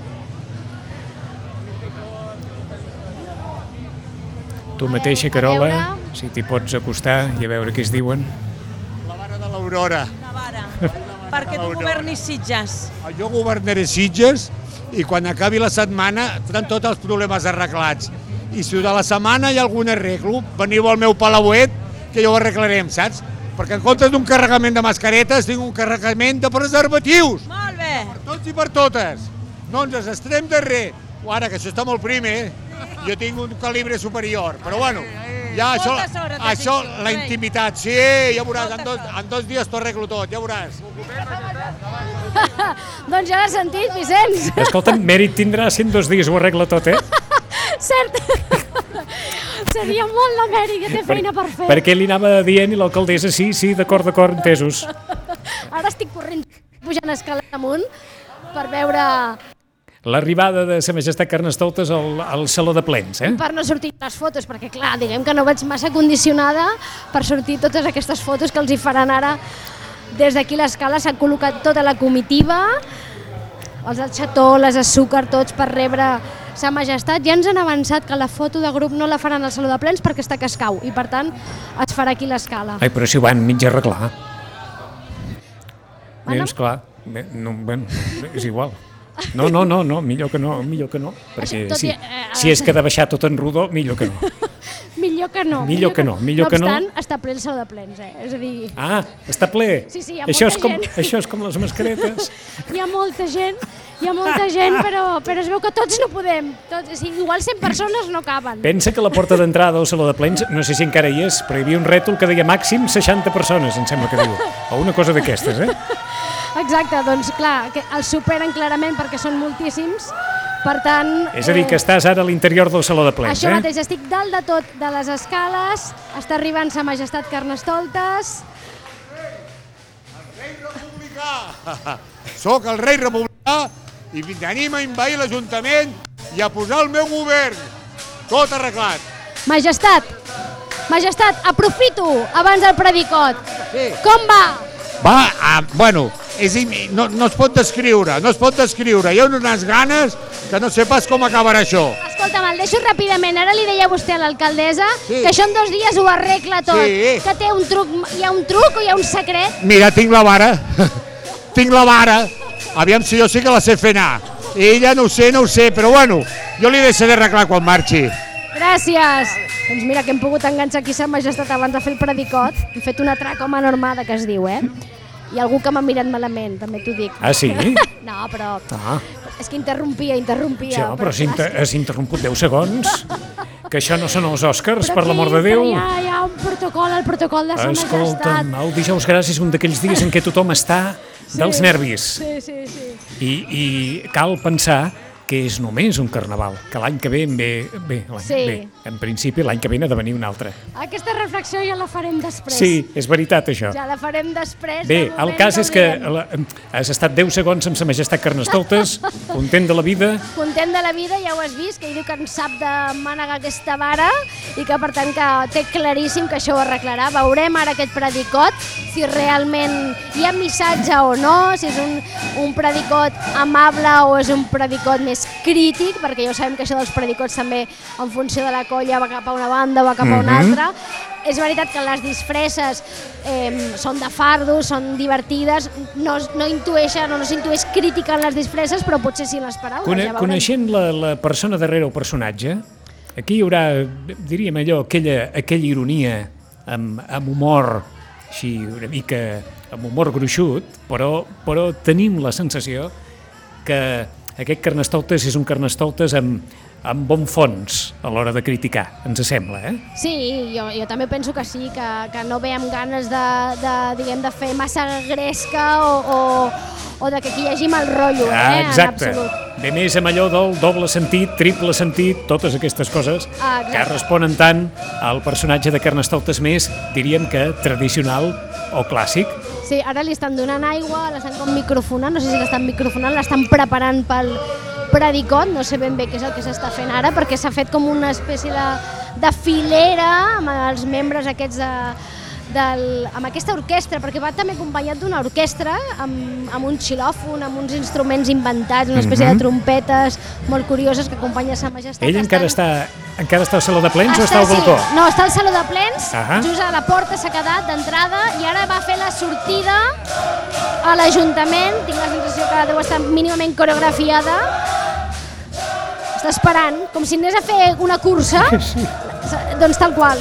B: Tu mateixa,
A: a
B: Carola,
A: veure.
B: si t'hi pots acostar i a veure què es diuen.
C: La vara de l'Aurora.
E: Navara, perquè tu governis Sitges.
C: Jo governaré Sitges i quan acabi la setmana tenen tots els problemes arreglats. I si de la setmana hi ha algun arreglo, veniu al meu palauet que ja ho arreglarem, saps? Perquè en comptes d'un carregament de mascaretes tinc un carregament de preservatius.
E: Molt bé.
C: Per tots i per totes. No ens estarem darrer. O ara, que això està molt prim, eh? Jo tinc un calibre superior, però bueno, ja això,
E: Moltes hores de
C: això
E: pitjor,
C: la
E: rei.
C: intimitat, sí, ja veuràs, en dos, en dos dies t'ho arreglo tot, ja veuràs.
A: Doncs ja l'has sentit, Vicenç.
B: Escolta'm, mèrit tindrà si en dos dies ho arregla tot, eh?
A: Cert. Seria molt de mèrit, que té feina per fer.
B: Perquè li anava dient i l'alcaldessa, sí, sí, d'acord, d'acord, entesos.
A: Ara estic corrent pujant escales amunt per veure...
B: L'arribada de Sa Majestat Carnestoltes al, al Saló de Plens, eh?
A: per no sortir les fotos, perquè clar, diguem que no vaig massa condicionada per sortir totes aquestes fotos que els hi faran ara. Des d'aquí l'escala s'ha col·locat tota la comitiva, els del xató, les azúcar, tots per rebre Sa Majestat. Ja ens han avançat que la foto de grup no la faran al Saló de Plens perquè està a Cascau i per tant es farà aquí l'escala.
B: Ai, però si ho van mig arreglar.
A: Bueno.
B: Doncs clar, bé, no, bueno, és igual. No, no, no, no, millor que no, millor que no, perquè
A: Tot
B: si,
A: i- eh,
B: si és que de baixar tot en rodó, millor que no.
A: Millor que no.
B: Millor que no, millor que no.
A: No obstant, està ple el saló de plens, eh? És a dir...
B: Ah, està ple?
A: Sí, sí, hi ha
B: això
A: molta
B: és com,
A: gent.
B: Això és com les mascaretes.
A: Hi ha molta gent, hi ha molta gent, però, però es veu que tots no podem. Tots, o sigui, igual cent persones no caben.
B: Pensa que la porta d'entrada al saló de plens, no sé si encara hi és, però hi havia un rètol que deia màxim seixanta persones, em sembla que diu. O una cosa d'aquestes, eh?
A: Exacte, doncs clar, que els superen clarament perquè són moltíssims. Per tant...
B: És a dir, que estàs ara a l'interior del saló de plens,
A: això
B: eh?
A: mateix, estic dalt de tot de les escales, està arribant Sa Majestat Carnestoltes.
C: El rei republicà! Soc el rei republicà i venim a invair l'Ajuntament i a posar el meu govern. Tot arreglat.
A: Majestat, Majestat, aprofito abans del predicot.
C: Sí.
A: Com va?
C: Va, ah, bueno, és, no, no es pot descriure, no es pot descriure. Hi ha unes ganes que no sé pas com acabarà això.
A: Escolta'm, el deixo ràpidament. Ara li deia vostè a l'alcaldessa
C: Sí.
A: que això en dos dies ho arregla tot.
C: Sí.
A: Que té un truc, hi ha un truc o hi ha un secret?
C: Mira, tinc la vara, tinc la vara. Aviam si jo sí que la sé fer anar. Ella no ho sé, no ho sé, però bueno, jo li deixaré arreglar quan marxi.
A: Gràcies. Doncs mira que hem pogut enganxar aquí Sa Majestat abans de fer el predicot. Hem fet una tracoma normada, que es diu, eh? I algú que m'ha mirat malament, també t'ho dic.
B: Ah, sí?
A: No, però...
B: Ah.
A: És que interrompia, interrompia.
B: Sí, però has, inter has interromput deu segons. Que això no són els Oscars,
A: Però
B: per
A: aquí,
B: l'amor de Déu.
A: Però hi ha, hi ha un protocol, el protocol de Sa Majestat.
B: Escolta'm, el dijous gras és un d'aquells dies en què tothom està dels nervis.
A: Sí, sí, sí.
B: I, I cal pensar que és només un carnaval, que l'any que ve en ve, bé, l'any-
A: Sí.
B: bé, en principi l'any que ve n'ha de venir un altre.
A: Aquesta reflexió ja la farem després.
B: Sí, és veritat això.
A: Ja la farem després.
B: Bé,
A: de
B: el
A: moment
B: cas
A: no
B: és que
A: oblidem.
B: la, has estat deu segons amb Sa Majestat Carnestoltes, content de la vida.
A: Content de la vida, ja ho has vist, que ell diu que en sap de mànega aquesta vara i que per tant que té claríssim que això ho arreglarà. Veurem ara aquest predicot, si realment hi ha missatge o no, si és un, un predicot amable o és un predicot més crític, perquè ja ho sabem que això dels predicots també en funció de la colla va cap a una banda o va cap a una altra. És veritat que les disfresses eh, són de fardos, són divertides, no, no intueixen o no s'intueix crítica en les disfresses, però potser sí en les paraules.
B: Cone,
A: ja veurem.
B: coneixent la, la persona darrere el personatge, aquí hi haurà, diríem allò, aquella, aquella ironia amb, amb humor, així una mica amb humor gruixut, però, però tenim la sensació que aquest Carnestoltes és un Carnestoltes amb, amb bon fons a l'hora de criticar, ens sembla, eh?
A: Sí, jo, jo també penso que sí, que, que no ve amb ganes de, de, diguem, de fer massa gresca o, o, o de que aquí hi hagi mal rotllo,
B: Ah,
A: eh,
B: exacte.
A: en absolut.
B: Ve més amb allò del doble sentit, triple sentit, totes aquestes coses
A: Ah, exacte.
B: que responen tant al personatge de Carnestoltes més, diríem que tradicional o clàssic.
A: Sí, ara li estan donant aigua, l'estan com microfonant, no sé si l'estan microfonant, l'estan preparant pel predicot, no sé ben bé què és el que s'està fent ara, perquè s'ha fet com una espècie de, de filera amb els membres aquests de, del, amb aquesta orquestra, perquè va també acompanyat d'una orquestra amb, amb un xilòfon, amb uns instruments inventats, una espècie
B: Mhm.
A: de trompetes molt curioses que acompanya Sa Majestat.
B: Ell encara
A: Estan-
B: està, encara està al saló de plens o està al
A: sí,
B: balcó?
A: no, està al saló de plens,
B: Ahà.
A: just a la porta s'ha quedat d'entrada i ara va fer la sortida a l'Ajuntament. Tinc la sensació que deu estar mínimament coreografiada. Està esperant, com si anés a fer una cursa,
B: Sí.
A: doncs tal qual.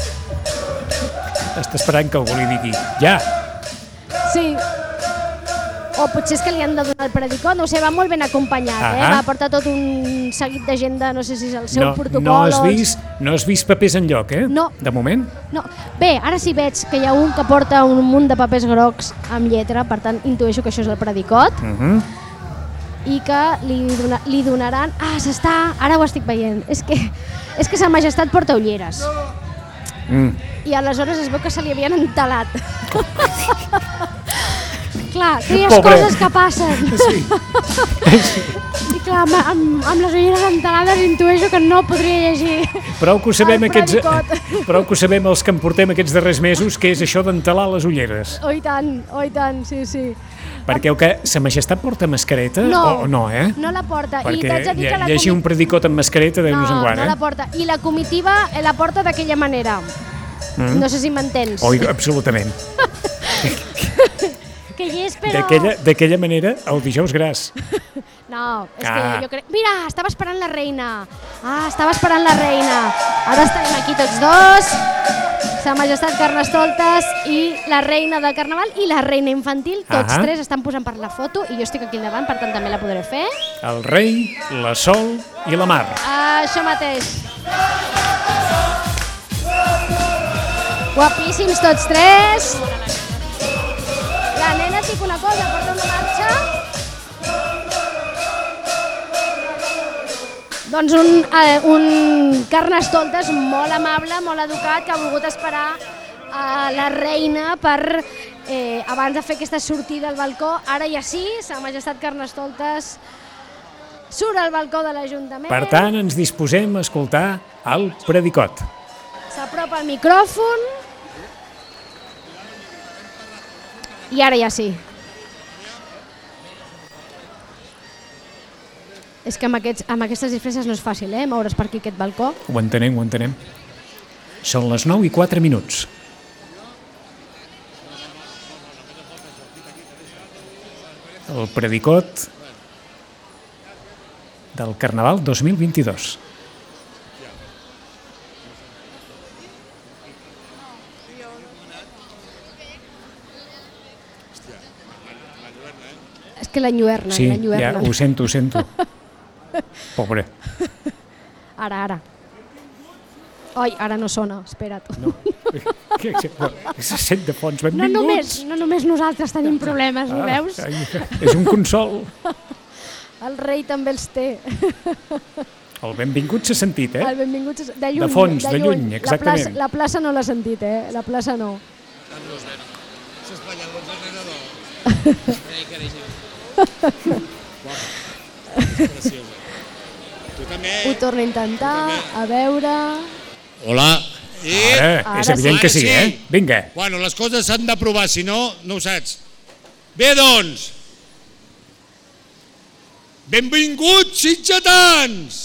B: Està esperant que algú li digui ja.
A: Sí. O potser és que li han de donar el predicot, no ho sé, va molt ben acompanyat, eh?
B: Ahà.
A: Va portar tot un seguit de gent de, no sé si és el seu
B: No,
A: protocol
B: no, has
A: o...
B: vist, no has vist papers enlloc, eh?
A: No.
B: De moment?
A: No. Bé, ara sí veig que hi ha un que porta un munt de papers grocs amb lletra, per tant intueixo que això és el predicot,
B: Uh -huh.
A: i que li, dona, li donaran... Ah, s'està... Ara ho estic veient. És que, és que Sa Majestat porta ulleres.
B: mm.
A: I aleshores es veu que se li havien entelat. Clar, aquelles
B: Pobre.
A: coses que passen.
B: Sí.
A: I clar, amb, amb, amb les ulleres entelades intueixo que no podria llegir.
B: Prou que ho sabem,
A: El
B: aquests,
A: predicot.
B: prou que ho sabem els que en portem aquests darrers mesos, que és això d'entelar les ulleres.
A: Oh, i tant, oh, i tant, sí, sí.
B: Perquè el que Sa Majestat porta mascareta
A: No,
B: o no, eh?
A: no la porta. I
B: Perquè
A: t'haig de dir que la
B: llegir un
A: comi-
B: predicot amb mascareta, Déu nos en
A: No,
B: guard,
A: no
B: eh?
A: la porta. I la comitiva eh, la porta d'aquella manera.
B: Mm.
A: No sé si m'entens.
B: Oi, absolutament.
A: Que hi és, però...
B: D'aquella d'aquella manera, el dijous gras.
A: No, és
B: Ah.
A: que jo crec... Mira, estava esperant la reina. Ah, estava esperant la reina. Ara estem aquí tots dos. Sa Majestat Carnestoltes i la reina del Carnaval i la reina infantil. Tots
B: Ah.
A: tres estan posant per la foto i jo estic aquí al davant, per tant també la podré fer.
B: El rei, la Sol i la Mar.
A: Això mateix. Guapíssims tots tres. La nena et dic una cosa, porta una marxa. Doncs un, eh, un Carnestoltes molt amable, molt educat, que ha volgut esperar a la reina per, eh, abans de fer aquesta sortida al balcó. Ara ja sí, Sa Majestat Carnestoltes surt al balcó de l'Ajuntament.
B: Per tant, ens disposem a escoltar el predicot.
A: S'apropa al micròfon. I ara ja sí. És que amb, aquests, amb aquestes disfresses no és fàcil, eh, moure's per aquí aquest balcó.
B: Ho entenem, ho entenem. Són les nou i quatre minuts. El predicot del Carnaval dos mil vint-i-dos.
A: És que l'enlluerna,
B: Sí, ja,
A: l'enlluerna.
B: ho sento, ho sento. Pobre.
A: Ara, ara. Ai, ara no sona, espera't.
B: No. Que, que, que se sent de fons.
A: No
B: Benvinguts.
A: només, no només nosaltres tenim problemes, ho
B: Ah,
A: veus?
B: ai, és un consol.
A: El rei també els té.
B: El benvingut s'ha sentit, eh?
A: El benvingut és- de lluny.
B: De fons, de lluny,
A: La
B: exactament.
A: plaça, la plaça no l'ha sentit, eh? La plaça no. Ho torno a intentar, a veure...
C: Hola. I...
B: Ara,
A: Ara
B: és evident
A: sí.
B: que sí,
C: Ara sí.
B: eh? Vinga.
C: Bueno, les coses s'han d'aprovar, si no, no ho saps. Bé, doncs, benvinguts sitgetans!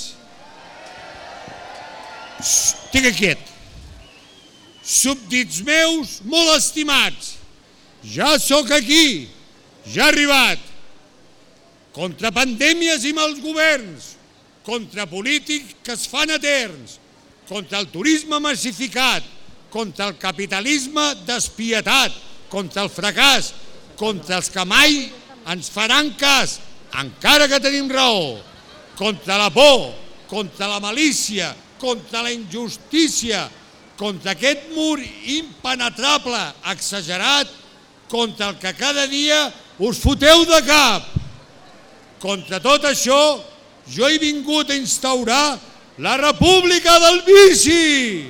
C: Estic quiet. Súbdits meus molt estimats, ja sóc aquí, ja he arribat. Contra pandèmies i mals governs, contra polítics que es fan eterns, contra el turisme massificat, contra el capitalisme despietat, contra el fracàs, contra els que mai ens faran cas, encara que tenim raó, contra la por, contra la malícia, contra la injustícia, contra aquest mur impenetrable, exagerat, contra el que cada dia us foteu de cap. Contra tot això, jo he vingut a instaurar la República del Vici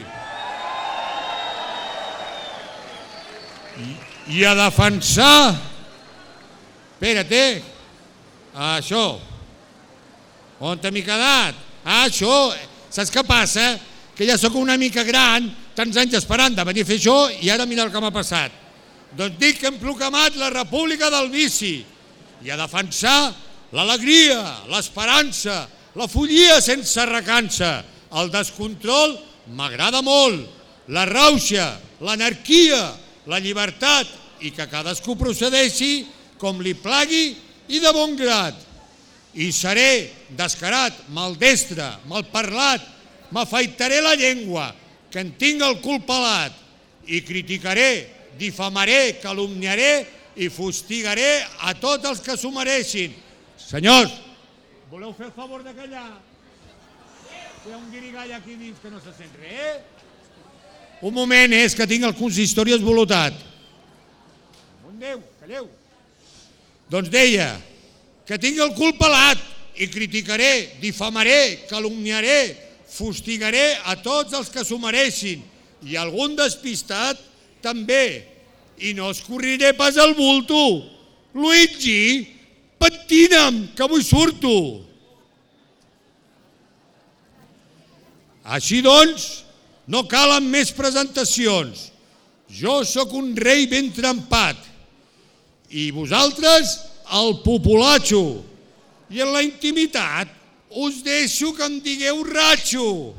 C: i, i a defensar... Espera't, eh? Això. On t'he quedat? Ah, això. Saps què passa? Que ja sóc una mica gran, tants anys esperant de venir a fer això i ara mira el que m'ha passat. Doncs dic que hem proclamat la República del Vici i a defensar l'alegria, l'esperança, la follia sense recança, el descontrol m'agrada molt, la rauxa, l'anarquia, la llibertat i que cadascú procedeixi com li plagui i de bon grat. I seré descarat, maldestre, malparlat, m'afaitaré la llengua, que en tinc el cul pelat, i criticaré, difamaré, calumniaré i fustigaré a tots els que s'ho mereixin. Senyors, voleu fer el favor de callar? Hi ha un guirigall aquí dins que no se sent res, eh? Un moment, és que tinc el consistori esvolotat. On Déu, calleu. Doncs deia que tinc el cul pelat i criticaré, difamaré, calumniaré, fustigaré a tots els que s'ho mereixin i algun despistat també. I no escorriré pas al bulto. Luigi, pentina'm, que avui surto. Així doncs, no calen més presentacions. Jo sóc un rei ben trempat i vosaltres el populatxo. I en la intimitat us deixo que em digueu ratxo.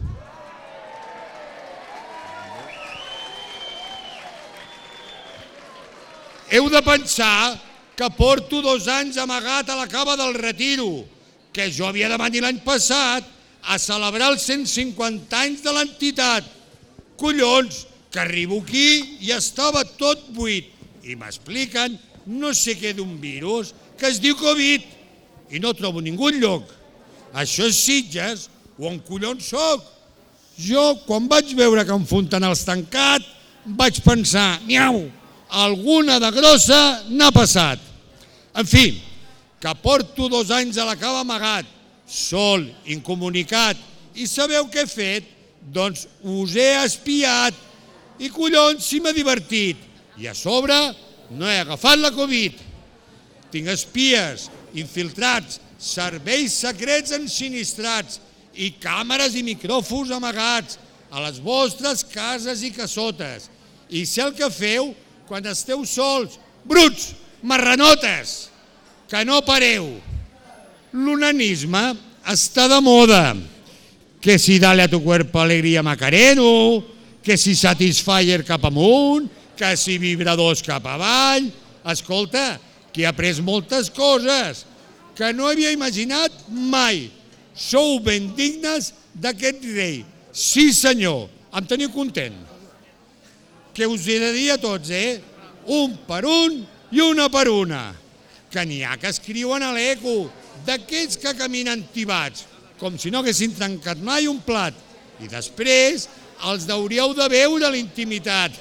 C: Heu de pensar que porto dos anys amagat a la cava del Retiro que jo havia de venir l'any passat a celebrar els cent cinquanta anys de l'entitat. Collons, que arribo aquí i estava tot buit. I m'expliquen no sé què d'un virus que es diu Covid i no trobo ningú lloc. Això és Sitges, o on collons soc? Jo, quan vaig veure que en Fontanals tancat, vaig pensar, miau, alguna de grossa n'ha passat. En fi, que porto dos anys a la cava amagat, sol, incomunicat, i sabeu què he fet? Doncs us he espiat i collons si m'ha divertit. I a sobre no he agafat la Covid. Tinc espies, infiltrats, serveis secrets ensinistrats i càmeres i micròfons amagats a les vostres cases i cassotes. I sé el que feu quan esteu sols, bruts, marranotes, que no pareu. L'onanisme està de moda. Que si dale a tu cuerpo alegría Macareno, que si Satisfyer cap amunt, que si vibradors cap avall. Escolta, que he après moltes coses que no havia imaginat mai. Sou ben dignes d'aquest rei. Sí, senyor, em teniu content. Que us he de dir a tots, eh? Un per un i una per una. Que n'hi ha que escriuen a l'eco, d'aquells que caminen tibats, com si no haguessin trencat mai un plat. I després els hauríeu de veure a l'intimitat.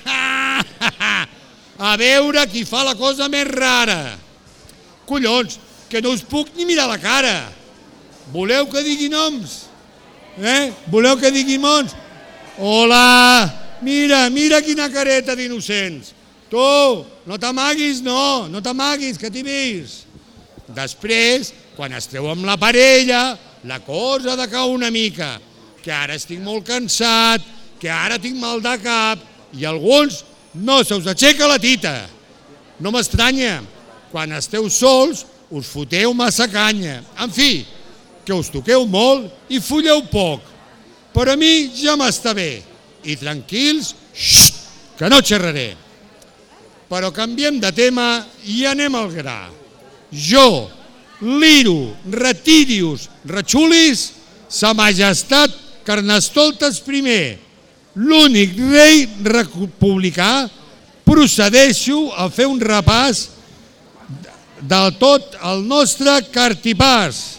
C: A veure qui fa la cosa més rara. Collons, que no us puc ni mirar la cara. Voleu que digui noms? Eh? Voleu que digui noms? Hola, mira, mira quina careta d'innocents. Tu, no t'amaguis, no, no t'amaguis, que t'hi vist. Després, quan esteu amb la parella, la cosa decau una mica, que ara estic molt cansat, que ara tinc mal de cap, i alguns no se us aixeca la tita. No m'estranya, quan esteu sols us foteu massa canya. En fi, que us toqueu molt i folleu poc. Per a mi ja m'està bé. I tranquils, xxt, que no xerraré. Però canviem de tema i anem al gra. Jo, Liro, Retidius, Rechulis, Sa Majestat Carnestoltes primer, l'únic rei republicà, procedeixo a fer un repàs del tot el nostre cartipàs.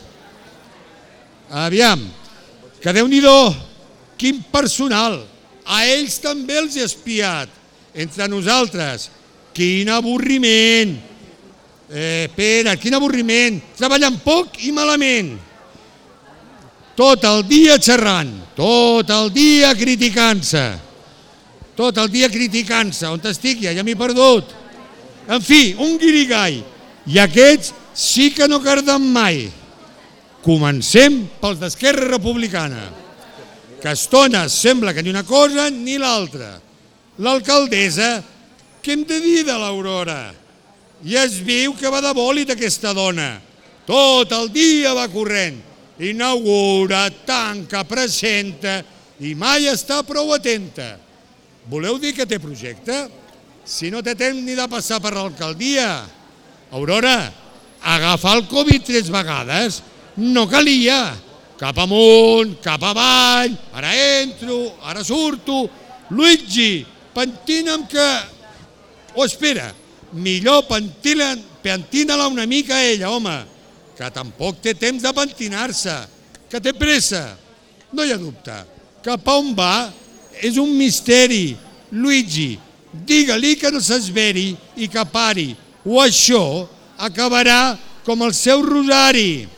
C: Aviam, que Déu-n'hi-do, quin personal, a ells també els he espiat, entre nosaltres, quin avorriment. Eh, Pere, quin avorriment, treballant poc i malament. Tot el dia xerrant, tot el dia criticant-se, tot el dia criticant-se, on estic ja, ja m'he perdut. En fi, un guirigall, i aquests sí que no carden mai. Comencem pels d'Esquerra Republicana, que a estones sembla que ni una cosa ni l'altra. L'alcaldessa, què hem de dir de l'Aurora? Ja es veu que va de bòlit aquesta dona. Tot el dia va corrent. Inaugura, tanca, presenta i mai està prou atenta. Voleu dir que té projecte? Si no té temps ni de passar per l'alcaldia. Aurora, agafar el Covid tres vegades no calia. Cap amunt, cap avall, ara entro, ara surto. Luigi, pentina'm que... O espera, millor pentina-la una mica a ella, home, que tampoc té temps de pentinar-se, que té pressa. No hi ha dubte, cap a on va és un misteri. Luigi, digue-li que no s'esveri i que pari, o això acabarà com el seu rosari.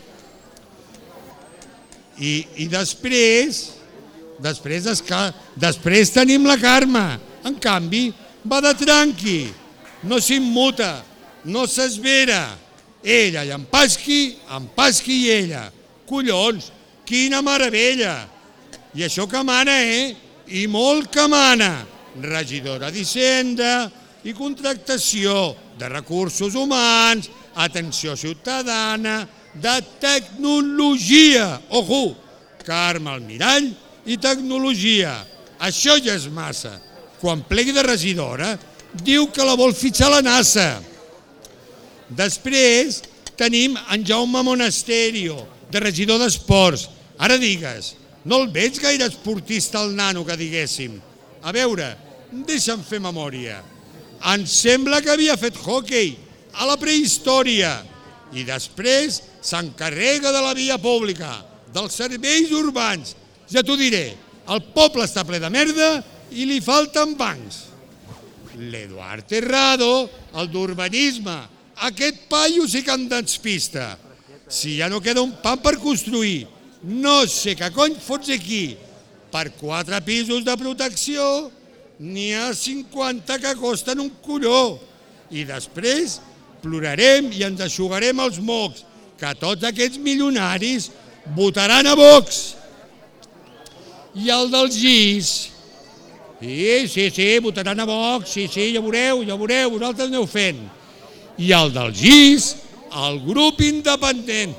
C: I, i després, després, després tenim la Carme. En canvi, va de tranqui, no s'immuta, no s'esvera. Ella i en Pasqui, en Pasqui i ella. Collons, quina meravella! I això que mana, eh? I molt que mana. Regidora d'Hisenda i contractació de recursos humans, atenció ciutadana, de tecnologia. Ojo, Carme Almirall i tecnologia. Això ja és massa. Quan plegui de regidora, diu que la vol fitxar la NASA. Després, tenim en Jaume Monasterio, de regidor d'Esports. Ara digues, no el veig gaire esportista el nano, que diguéssim. A veure, deixa'm fer memòria. Em sembla que havia fet hoquei a la prehistòria i després s'encarrega de la via pública, dels serveis urbans. Ja t'ho diré, el poble està ple de merda i li falten bancs. L'Eduard Terrado, el d'urbanisme, aquest paio sí que em despista. Si ja no queda un pam per construir, no sé què cony fots aquí. Per quatre pisos de protecció n'hi ha cinquanta que costen un colló. I després plorarem i ens eixugarem els mocs, que tots aquests milionaris votaran a Vox. I el del G I S, sí, sí, sí, votaran a Vox, sí, sí, ja veureu, ja veureu, vosaltres aneu fent. I el del G I S, el grup independent,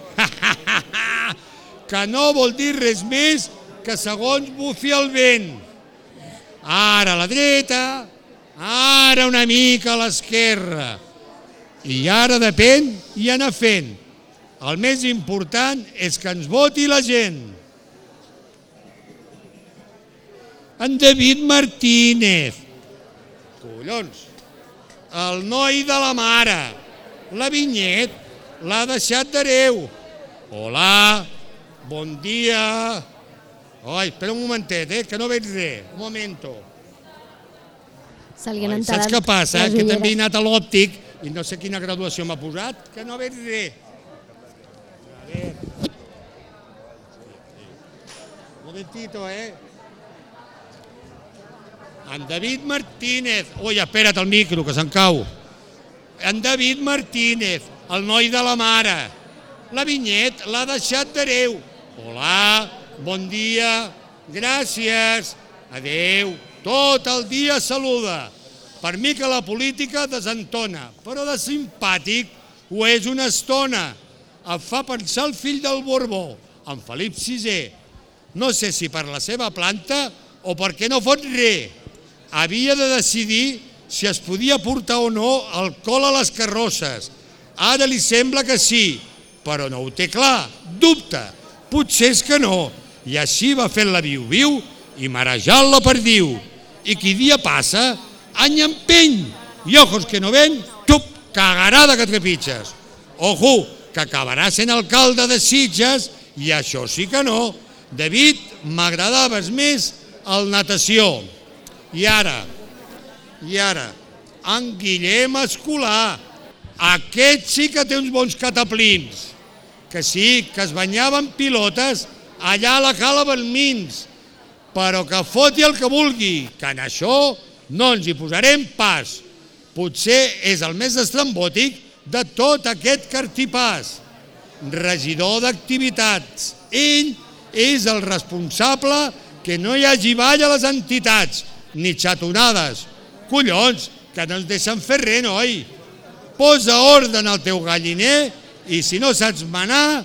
C: que no vol dir res més que segons bufi el vent. Ara a la dreta, ara una mica a l'esquerra. I ara depèn i anar fent. El més important és que ens voti la gent. En David Martínez, collons, el noi de la mare, la Vinyet, l'ha deixat d'hereu. Hola, bon dia. Ai, espera un momentet, eh, que no veig res, un momento.
A: Se li han
C: Ai,
A: enterat
C: saps què passa?
A: les
C: Que
A: ulleres.
C: també he anat a l'òptic i no sé quina graduació m'ha posat, que no veig res. A ver. Un momentito, eh. En David Martínez. Ui, espera't el micro, que se'n cau. En David Martínez, el noi de la mare. La Vinyet l'ha deixat d'hereu. Hola, bon dia, gràcies, adeu. Tot el dia saluda. Per mi que la política desentona, però de simpàtic ho és una estona. Em fa pensar el fill del Borbó, en Felip sisè. No sé si per la seva planta o perquè no fot res. Havia de decidir si es podia portar o no alcohol a les carrosses. Ara li sembla que sí, però no ho té clar, dubta. Potser és que no. I així va fent la viu-viu i marejant la perdiu. I qui dia passa, any empeny. I ojos que no ven, tup, cagarada que trepitges. Ojo, que acabarà sent alcalde de Sitges i això sí que no. David, m'agradaves més al natació. I ara, i ara, en Guillem Escolà, aquest sí que té uns bons cataplins, que sí, que es banyava en pilotes allà a la cala Balmins, però que foti el que vulgui, que en això no ens hi posarem pas. Potser és el més estrambòtic de tot aquest cartipàs. Regidor d'activitats, ell és el responsable que no hi hagi ball a les entitats, ni xatonades. Collons, que no ens deixen fer res, noi. Posa ordre al teu galliner i si no saps manar,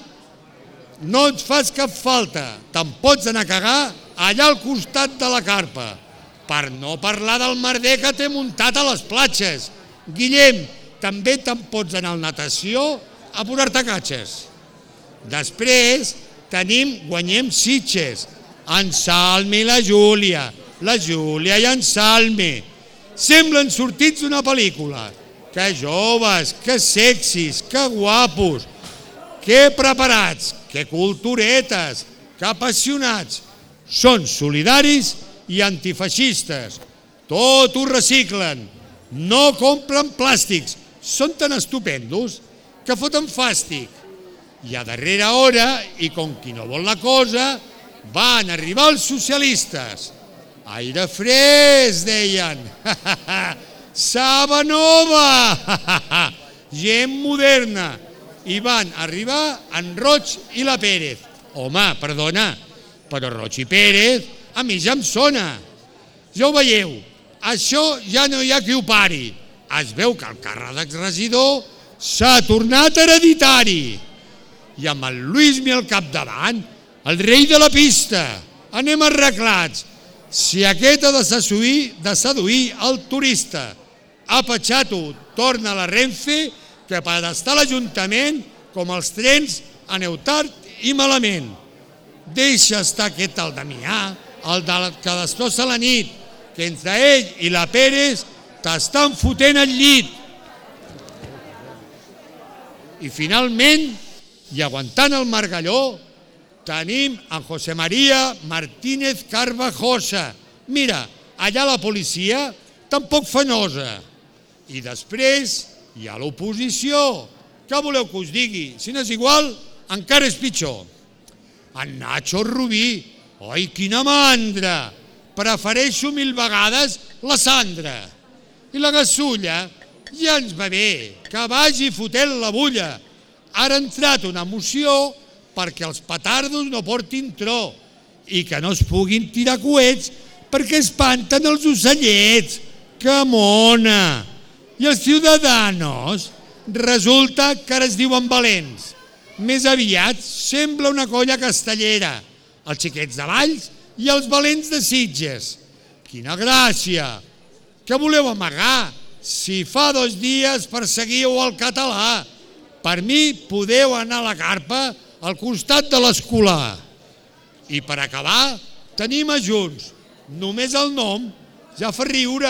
C: no et fas cap falta. Te'n pots anar a cagar allà al costat de la carpa. Per no parlar del merder que t'he muntat a les platges. Guillem, també te'n pots anar a natació a posar-te catxes. Després tenim Guanyem Sitges, en Salme i la Júlia, la Júlia i en Salme. Semblen sortits d'una pel·lícula. Que joves, que sexis, que guapos, que preparats, que culturetes, que apassionats. Són solidaris i antifeixistes. Tot ho reciclen, no compren plàstics. Són tan estupendos que foten fàstic. I a darrera hora, i com qui no vol la cosa, van arribar els socialistes. Aire fresc, deien. Saba nova. Gent moderna. I van arribar en Roig i la Pérez. Home, perdona, però Roig i Pérez a mi ja em sona. Ja ho veieu, això ja no hi ha qui ho pari. Es veu que el càrrec d'exregidor s'ha tornat hereditari. I amb el Luismi al capdavant, el rei de la pista. Anem arreglats. Si aquest ha de seduir, de seduir el turista. Apa, xato, torna a la Renfe, que per estar a l'Ajuntament
F: com els trens, aneu tard i malament. Deixa estar aquest el Damià, el de que destrossa la nit, que entre ell i la Pérez t'estan fotent al llit. I finalment, i aguantant el margalló, tenim en José María Martínez Carvajosa. Mira, allà la policia tampoc fa nosa. I després hi ha l'oposició. Què voleu que us digui? Si no és igual, encara és pitjor. En Nacho Rubí, oi, quina mandra! Prefereixo mil vegades la Sandra. I la Gasulla, ja ens va bé, que vagi fotent la bulla. Ara ha entrat una moció perquè els petardos no portin tro i que no es puguin tirar coets perquè espanten els ocellets. Que mona! I els Ciudadanos resulta que ara es diuen valents. Més aviat sembla una colla castellera, els xiquets de Valls i els valents de Sitges. Quina gràcia! Què voleu amagar? Si fa dos dies perseguíeu el català, per mi podeu anar a la carpa al costat de l'escolar. I per acabar, tenim a Junts. Només el nom ja fa riure.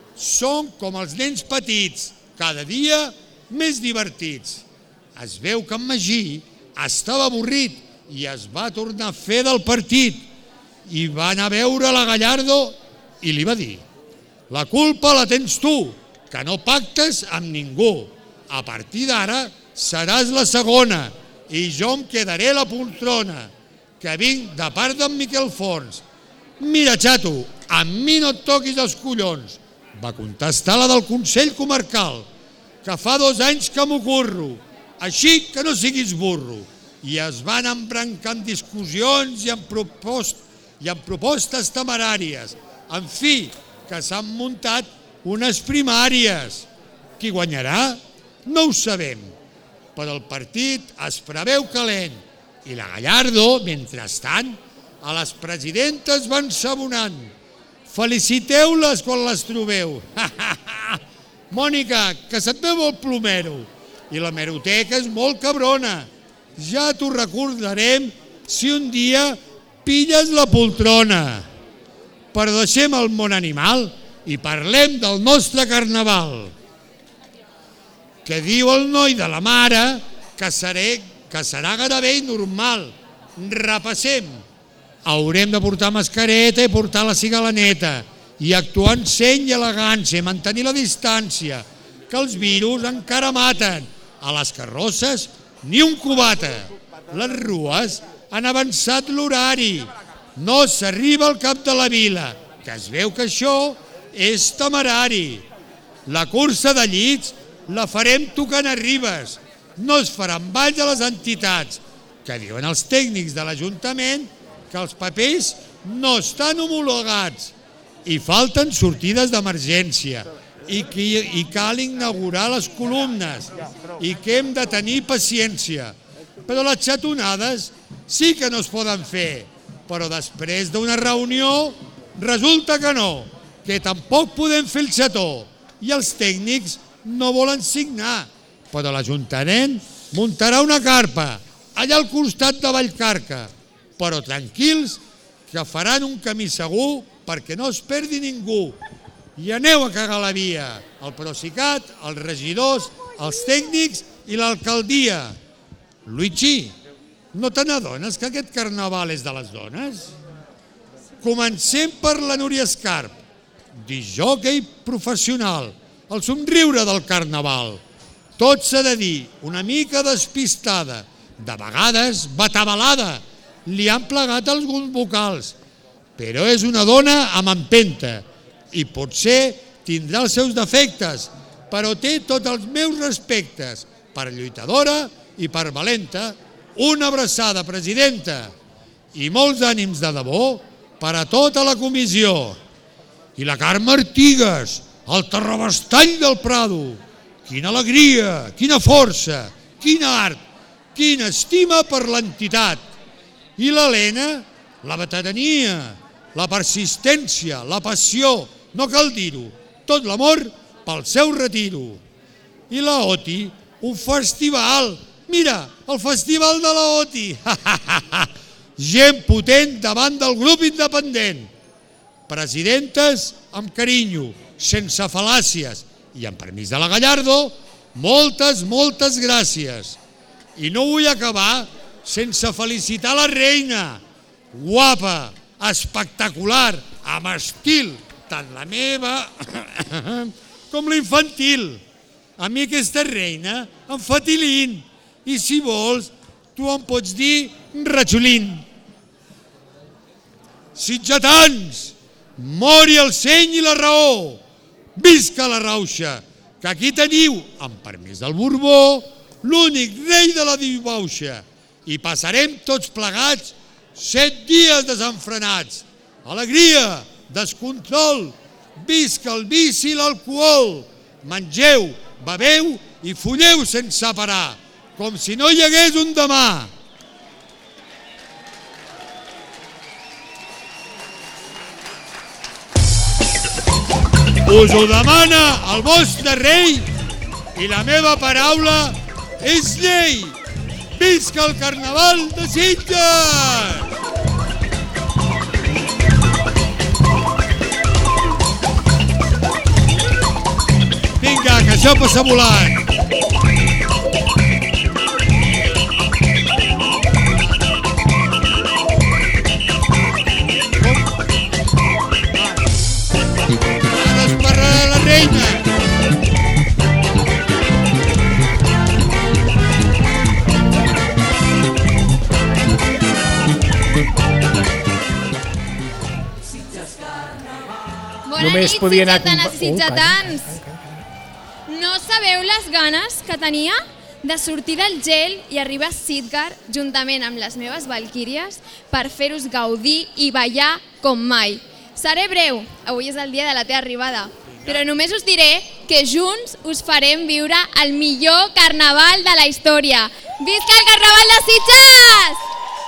F: Són com els nens petits, cada dia més divertits. Es veu que en Magí estava avorrit i es va tornar a fer del partit. I va anar a veure la Gallardo i li va dir: la culpa la tens tu, que no pactes amb ningú. A partir d'ara seràs la segona i jo em quedaré la poltrona, que vinc de part d'en Miquel Fons. Mira, xato, a mi no et toquis els collons, va contestar la del Consell Comarcal, que fa dos anys que m'ho curro, així que no siguis burro. I es van embrancar en discussions i en, propost, i en propostes temeràries. En fi, que s'han muntat unes primàries. Qui guanyarà? No ho sabem, però el partit es preveu calent i la Gallardo, mentrestant, a les presidentes van sabonant. Feliciteu-les quan les trobeu. Mònica, que se't veu el plomero. I la meroteca és molt cabrona. Ja t'ho recordarem si un dia pilles la poltrona. Però deixem el món animal i parlem del nostre carnaval. Que diu el noi de la mare que, seré, que serà gairebé normal. Repassem. Haurem de portar mascareta i portar la cigalaneta i actuar amb seny i elegància, mantenir la distància, que els virus encara maten. A les carrosses ni un cubata. Les rues han avançat l'horari. No s'arriba al cap de la vila, que es veu que això és temerari. La cursa de llits la farem tocant a Ribes. No es faran balls a les entitats, que diuen els tècnics de l'Ajuntament que els papers no estan homologats i falten sortides d'emergència i que i cal inaugurar les columnes i que hem de tenir paciència. Però les xatonades sí que no es poden fer, però després d'una reunió resulta que no, que tampoc podem fer el xató i els tècnics no volen signar, però l'Ajuntament muntarà una carpa allà al costat de Vallcarca, però tranquils que faran un camí segur perquè no es perdi ningú. I aneu a cagar la via, el Procicat, els regidors, els tècnics i l'alcaldia. Luigi, no te n'adones que aquest carnaval és de les dones? Comencem per la Núria Escarp, discjòquei professional, el somriure del carnaval. Tot s'ha de dir, una mica despistada, de vegades batabalada, li han plegat alguns vocals, però és una dona amb empenta i potser tindrà els seus defectes, però té tots els meus respectes, per lluitadora i per valenta. Una abraçada, presidenta, i molts ànims de debò per a tota la comissió. I la Carme Artigas, el terrabastall del Prado. Quina alegria, quina força, quin art, quina estima per l'entitat. I l'Helena, la veterania, la persistència, la passió, no cal dir-ho, tot l'amor pel seu retiro. I la Oti, un festival Mira, el Festival de la O T I. Gent potent davant del grup independent. Presidentes amb carinyo, sense fal·làcies i amb permís de la Gallardo, moltes, moltes gràcies. I no vull acabar sense felicitar la reina, guapa, espectacular, amb estil, tant la meva com l'infantil. A mi aquesta reina em fa tilín i si vols tu em pots dir ratxolín. Sitgetans, mori el seny i la raó, visca la rauxa, que aquí teniu, amb permís del Borbó, l'únic rei de la dibauxa. I passarem tots plegats set dies desenfrenats. Alegria, descontrol, visca el vici i l'alcohol. Mengeu, beveu i folleu sense parar, com si no hi hagués un demà. Us ho demana el vostre rei i la meva paraula és llei. Visca el Carnaval de Sitges! Vinga, que això passa volant! Ara es parlarà la reina!
G: Bona
B: Només
G: nit,
B: podia anar
G: sitgetanes,
B: acompa-
G: sitgetans.
B: Oh,
G: No sabeu les ganes que tenia de sortir del gel i arribar a Sitgar juntament amb les meves valquíries per fer-us gaudir i ballar com mai. Seré breu, avui és el dia de la teva arribada, però només us diré que junts us farem viure el millor carnaval de la història. Visca el Carnaval de Sitges!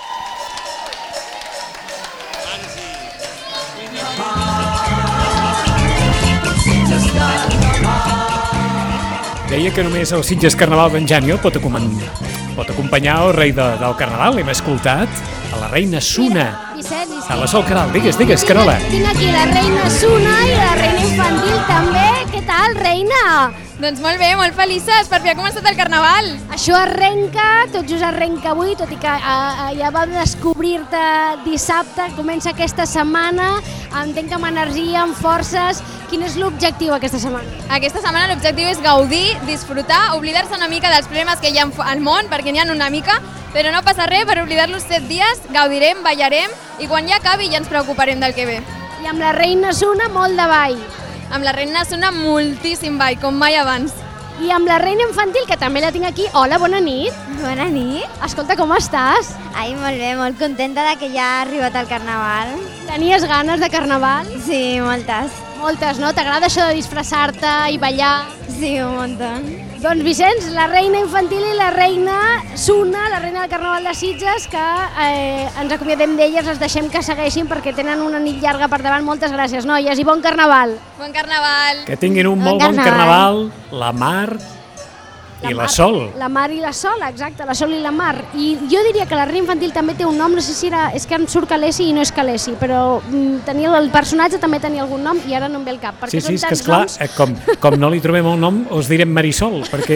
B: Deia que només el Sitges Carnaval d'en Janio pot, pot acompanyar el rei de, del Carnaval. Hem escoltat a la reina Suna.
A: Vicent, Vicent.
B: A la Sol Caral, digues, digues, Carola.
A: Tinc aquí la reina Suna i la reina infantil també. Què tal, reina?
G: Doncs molt bé, molt felices per fi ha començat el Carnaval.
A: Això arrenca, tot just arrenca avui, tot i que uh, ja vam descobrir-te dissabte, comença aquesta setmana, entenc que amb energia, amb forces. Quin és l'objectiu aquesta setmana?
G: Aquesta setmana l'objectiu és gaudir, disfrutar, oblidar-se una mica dels problemes que hi ha al món, perquè n'hi ha una mica, però no passa res, per oblidar-los set dies, gaudirem, ballarem i quan ja acabi ja ens preocuparem del que ve.
A: I amb la reina Suna molt de ball.
G: Amb la reina Suna moltíssim ball, com mai abans.
A: I amb la reina infantil, que també la tinc aquí. Hola, bona nit.
H: Bona nit.
A: Escolta, com estàs?
H: Ai, molt bé, molt contenta de que ja ha arribat el Carnaval.
A: Tenies ganes de Carnaval?
H: Sí, moltes.
A: Moltes, no? T'agrada això de disfressar-te i ballar?
H: Sí, un muntón.
A: Doncs Vicenç, la reina infantil i la reina Suna, la reina del Carnaval de Sitges, que eh, ens acomiadem d'elles, les deixem que segueixin perquè tenen una nit llarga per davant. Moltes gràcies, noies, i bon Carnaval.
G: Bon Carnaval.
B: Que tinguin un
H: Bon
B: molt bon
H: Carnaval.
B: Carnaval, la Mar i la
A: Mar-
B: Sol.
A: La Mar i la Sol, exacte, la Sol i la Mar. I jo diria que la reina infantil també té un nom, no sé si era, és que em surt Calesi i no és Calesi, però mm, tenia, el personatge també tenia algun nom i ara no em ve el cap.
B: Sí,
A: Perquè
B: sí, és
A: són
B: que
A: tants
B: esclar,
A: noms.
B: eh, com, com no li trobem el nom, us direm Marisol, perquè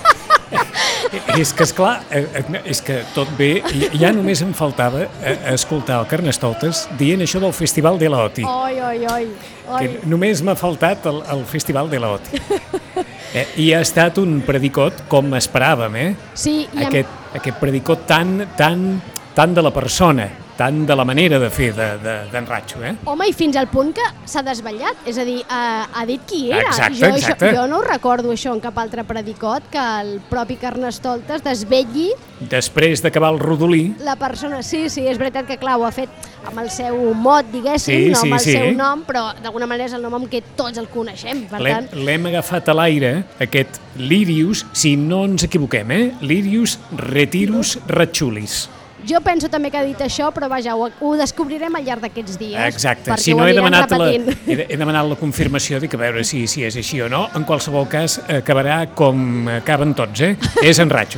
B: és que esclar, eh, eh, és que tot bé, i ja només em faltava eh, escoltar el Carnestoltes dient això del Festival de la O T I.
A: Oi, oi, oi. oi.
B: Que només m'ha faltat el, el Festival de la O T I. Eh, I ha estat un predicot com esperàvem, eh?
A: Sí, i amb-
B: Aquest, aquest predicot tan, tan, tan de la persona, tan de la manera de fer d'en de, de, Ratxo, eh?
A: Home, i fins al punt que s'ha desvetllat, és a dir, ha, ha dit qui era.
B: Exacte,
A: jo,
B: exacte.
A: Això, jo no ho recordo això en cap altre predicot, que el propi Carnestoltes desvetlli
B: Després d'acabar el rodolí,
A: la persona. Sí, sí, és veritat que clar, ho ha fet amb el seu mot, diguéssim,
B: Sí,
A: no
B: sí,
A: amb el
B: sí.
A: seu nom, però d'alguna manera és el nom amb què tots el coneixem, per
B: l'hem
A: tant...
B: l'hem agafat a l'aire, aquest Lirius, si no ens equivoquem, eh? Lirius Retirus Ratxulis.
A: Jo penso també que ha dit això, però vaja, ho, ho descobrirem al llarg d'aquests dies.
B: Exacte, si no he demanat, la, he, he demanat la confirmació, dic a veure si, si és així o no. En qualsevol cas, acabarà com acaben tots, eh? És en Ratxo.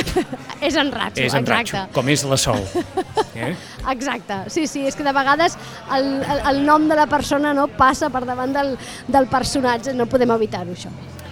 A: És en Ratxo,
B: és en
A: exacte.
B: Ratxo, com és la Sol. Eh?
A: Exacte, sí, sí, és que de vegades el, el, el nom de la persona no passa per davant del, del personatge, no podem evitar-ho, això.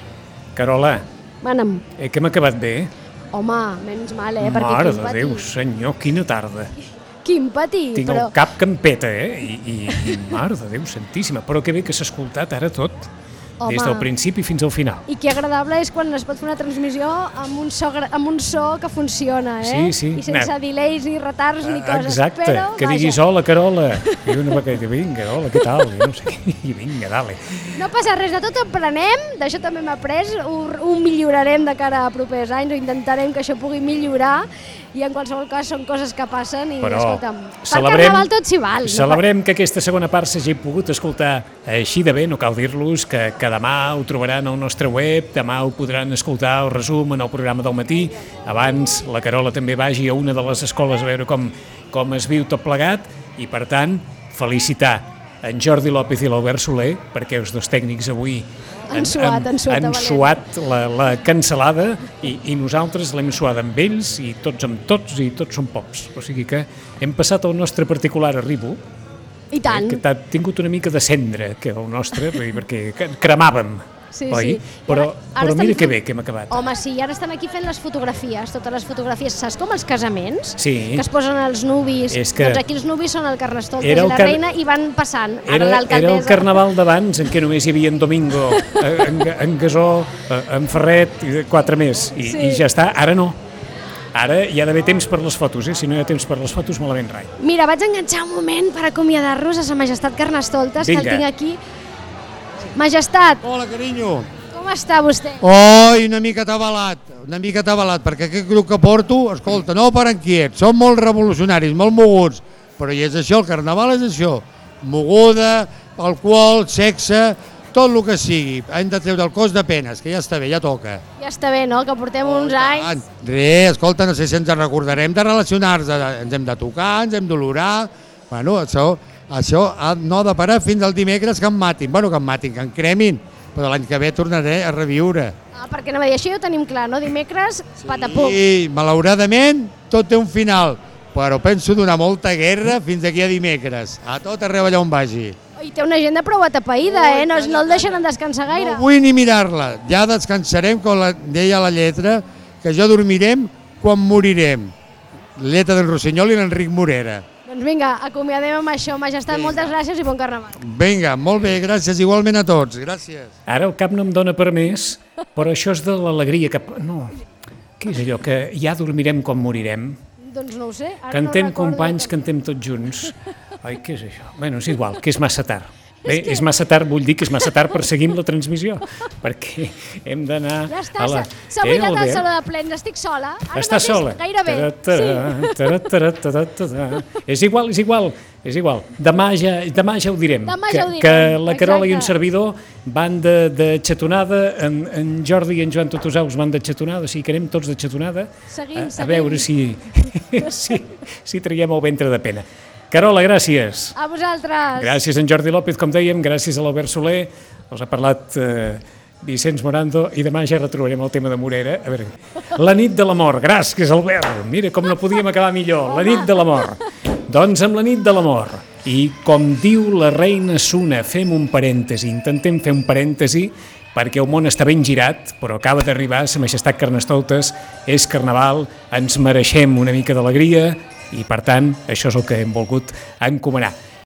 B: Carola,
A: Mana'm.
B: eh, que hem acabat bé?
A: Home, menys mal, eh? Perquè
B: Mare
A: quin
B: de
A: patí.
B: Déu, senyor, quina tarda.
A: Quin patí,
B: Tinc
A: però...
B: el cap que em peta, eh? I, i, i mare de Déu, santíssima. Però que bé que s'ha escoltat ara tot,
A: Home.
B: des del principi fins al final.
A: I que agradable és quan es pot fer una transmissió amb un so, amb un so que funciona, eh?
B: Sí, sí.
A: I sense
B: No.
A: delays ni retards ni coses.
B: Exacte,
A: però,
B: que
A: vaja,
B: diguis hola, Carola. I una vegada, vinga, hola, què tal? I no sé què, i vinga, dale.
A: No passa res, de tot aprenem, d'això també hem après, ho, ho millorarem de cara a propers anys, o intentarem que això pugui millorar, i en qualsevol cas són coses que passen i,
B: Però
A: escolta'm, per
B: celebrem,
A: Carnaval tot s'hi val.
B: celebrem que aquesta segona part s'hagi pogut escoltar així de bé, no cal dir-los que, que demà ho trobaran al nostre web, demà ho podran escoltar el resum en el programa del matí, abans la Carola també vagi a una de les escoles a veure com, com es viu tot plegat, i per tant felicitar en Jordi López i l'Albert Soler, perquè els dos tècnics avui
A: Han suat, han suat a
B: han
A: valent.
B: suat la, la cancel·lada i, i nosaltres l'hem suat amb ells i tots amb tots i tots són pops. O sigui que hem passat el nostre particular arribo,
A: I tant.
B: eh, que ha tingut una mica de cendra, que el nostre, perquè cremàvem,
A: Sí,
B: oi?
A: sí.
B: Però,
A: Ara- ara
B: però
A: estan
B: mira que
A: fent-
B: bé que hem acabat.
A: Home, sí, ara estan aquí fent les fotografies, totes les fotografies, saps com els casaments?
B: Sí.
A: Que es posen els nuvis.
B: És que
A: Doncs aquí els nuvis són el Carnestoltes
B: era
A: i
B: el
A: la
B: car-
A: reina i van passant. Ara
B: Era, era el
A: l'alcaldessa...
B: carnaval d'abans, en què només hi havia en Domingo, eh, en, en Gasó, eh, en Ferret i quatre més, i,
A: Sí.
B: i ja està. Ara no. Ara hi ha d'haver temps per les fotos, eh? Si no hi ha temps per les fotos, malament rai.
A: Mira, vaig enganxar un moment per acomiadar-nos a Sa Majestat Carnestoltes, que el
B: Vinga.
A: tinc aquí. Majestat,
F: Hola, carinyo.
A: com està vostè?
F: Oi, una mica atabalat, una mica atabalat, perquè aquest grup que porto, escolta, no paren quiets, són molt revolucionaris, molt moguts, però i és això, el carnaval és això, moguda, alcohol, sexe, tot el que sigui, hem de treure el cos de penes, que ja està bé, ja toca.
A: Ja està bé, no?, que portem uns anys...
F: Re, escolta, no sé si ens en recordarem de relacionar-nos, ens hem de tocar, ens hem d'olorar, bueno, això, això ha- no ha de parar fins al dimecres que em matin, bueno, que em matin, que em cremin, però l'any que ve tornaré a reviure.
A: Ah, perquè no va dir, això ja ho tenim clar, no? Dimecres, patapum.
F: I malauradament tot té un final, però penso donar molta guerra fins aquí a dimecres, a tot arreu allà on vagi.
A: I té una agenda prou atapeïda, eh? No, no el deixen descansar gaire.
F: No vull ni mirar-la, ja descansarem, com la, deia la lletra, que ja dormirem quan morirem. Lletra d'en Rossinyol i l'Enric Morera.
A: Doncs vinga, acomiadem amb això. Majestat, moltes gràcies i bon carnaval.
F: Vinga, molt bé, gràcies igualment a tots, gràcies.
B: Ara el cap no em dóna per més, però això és de l'alegria que... No, què és allò, que ja dormirem quan morirem?
A: Doncs no ho sé. Ara
B: Cantem,
A: no recordo.
B: companys, cantem tots junts. Ai, què és això? Bueno, és igual, que és massa tard. Bé, és massa tard, vull dir que és massa tard per seguir amb la transmissió, perquè hem d'anar
A: Ja està,
B: a la...
A: s'ha- s'ha buidat el
B: Albert?
A: saló de plens, estic sola. Ara
B: Està
A: mateix,
B: sola?
A: Gairebé, sí.
B: Tara, tara, tara, tara. És igual, és igual, és igual. Demà ja, demà ja ho direm.
A: Demà
B: que,
A: ja ho direm,
B: que la Carola i un
A: exacte.
B: servidor van de, de xatonada, en, en Jordi i en Joan Totosaus van de xatonada, o sigui que anem tots de xatonada
A: Seguim,
B: a, a
A: seguim.
B: veure si, si, si traiem el ventre de pena. Carola, gràcies.
A: A vosaltres.
B: Gràcies a en Jordi López, com dèiem, gràcies a l'Albert Soler, els ha parlat eh, Vicenç Morando, i demà ja retrobarem el tema de Morera. A veure, la nit de l'amor, gràcies Albert, mira com no podíem acabar millor, la nit de l'amor. Doncs amb la nit de l'amor, i com diu la reina Suna, fem un parèntesi, intentem fer un parèntesi, perquè el món està ben girat, però acaba d'arribar Sa Majestat Carnestoltes, és carnaval, ens mereixem una mica d'alegria, i per tant, això és el que hem volgut encomanar.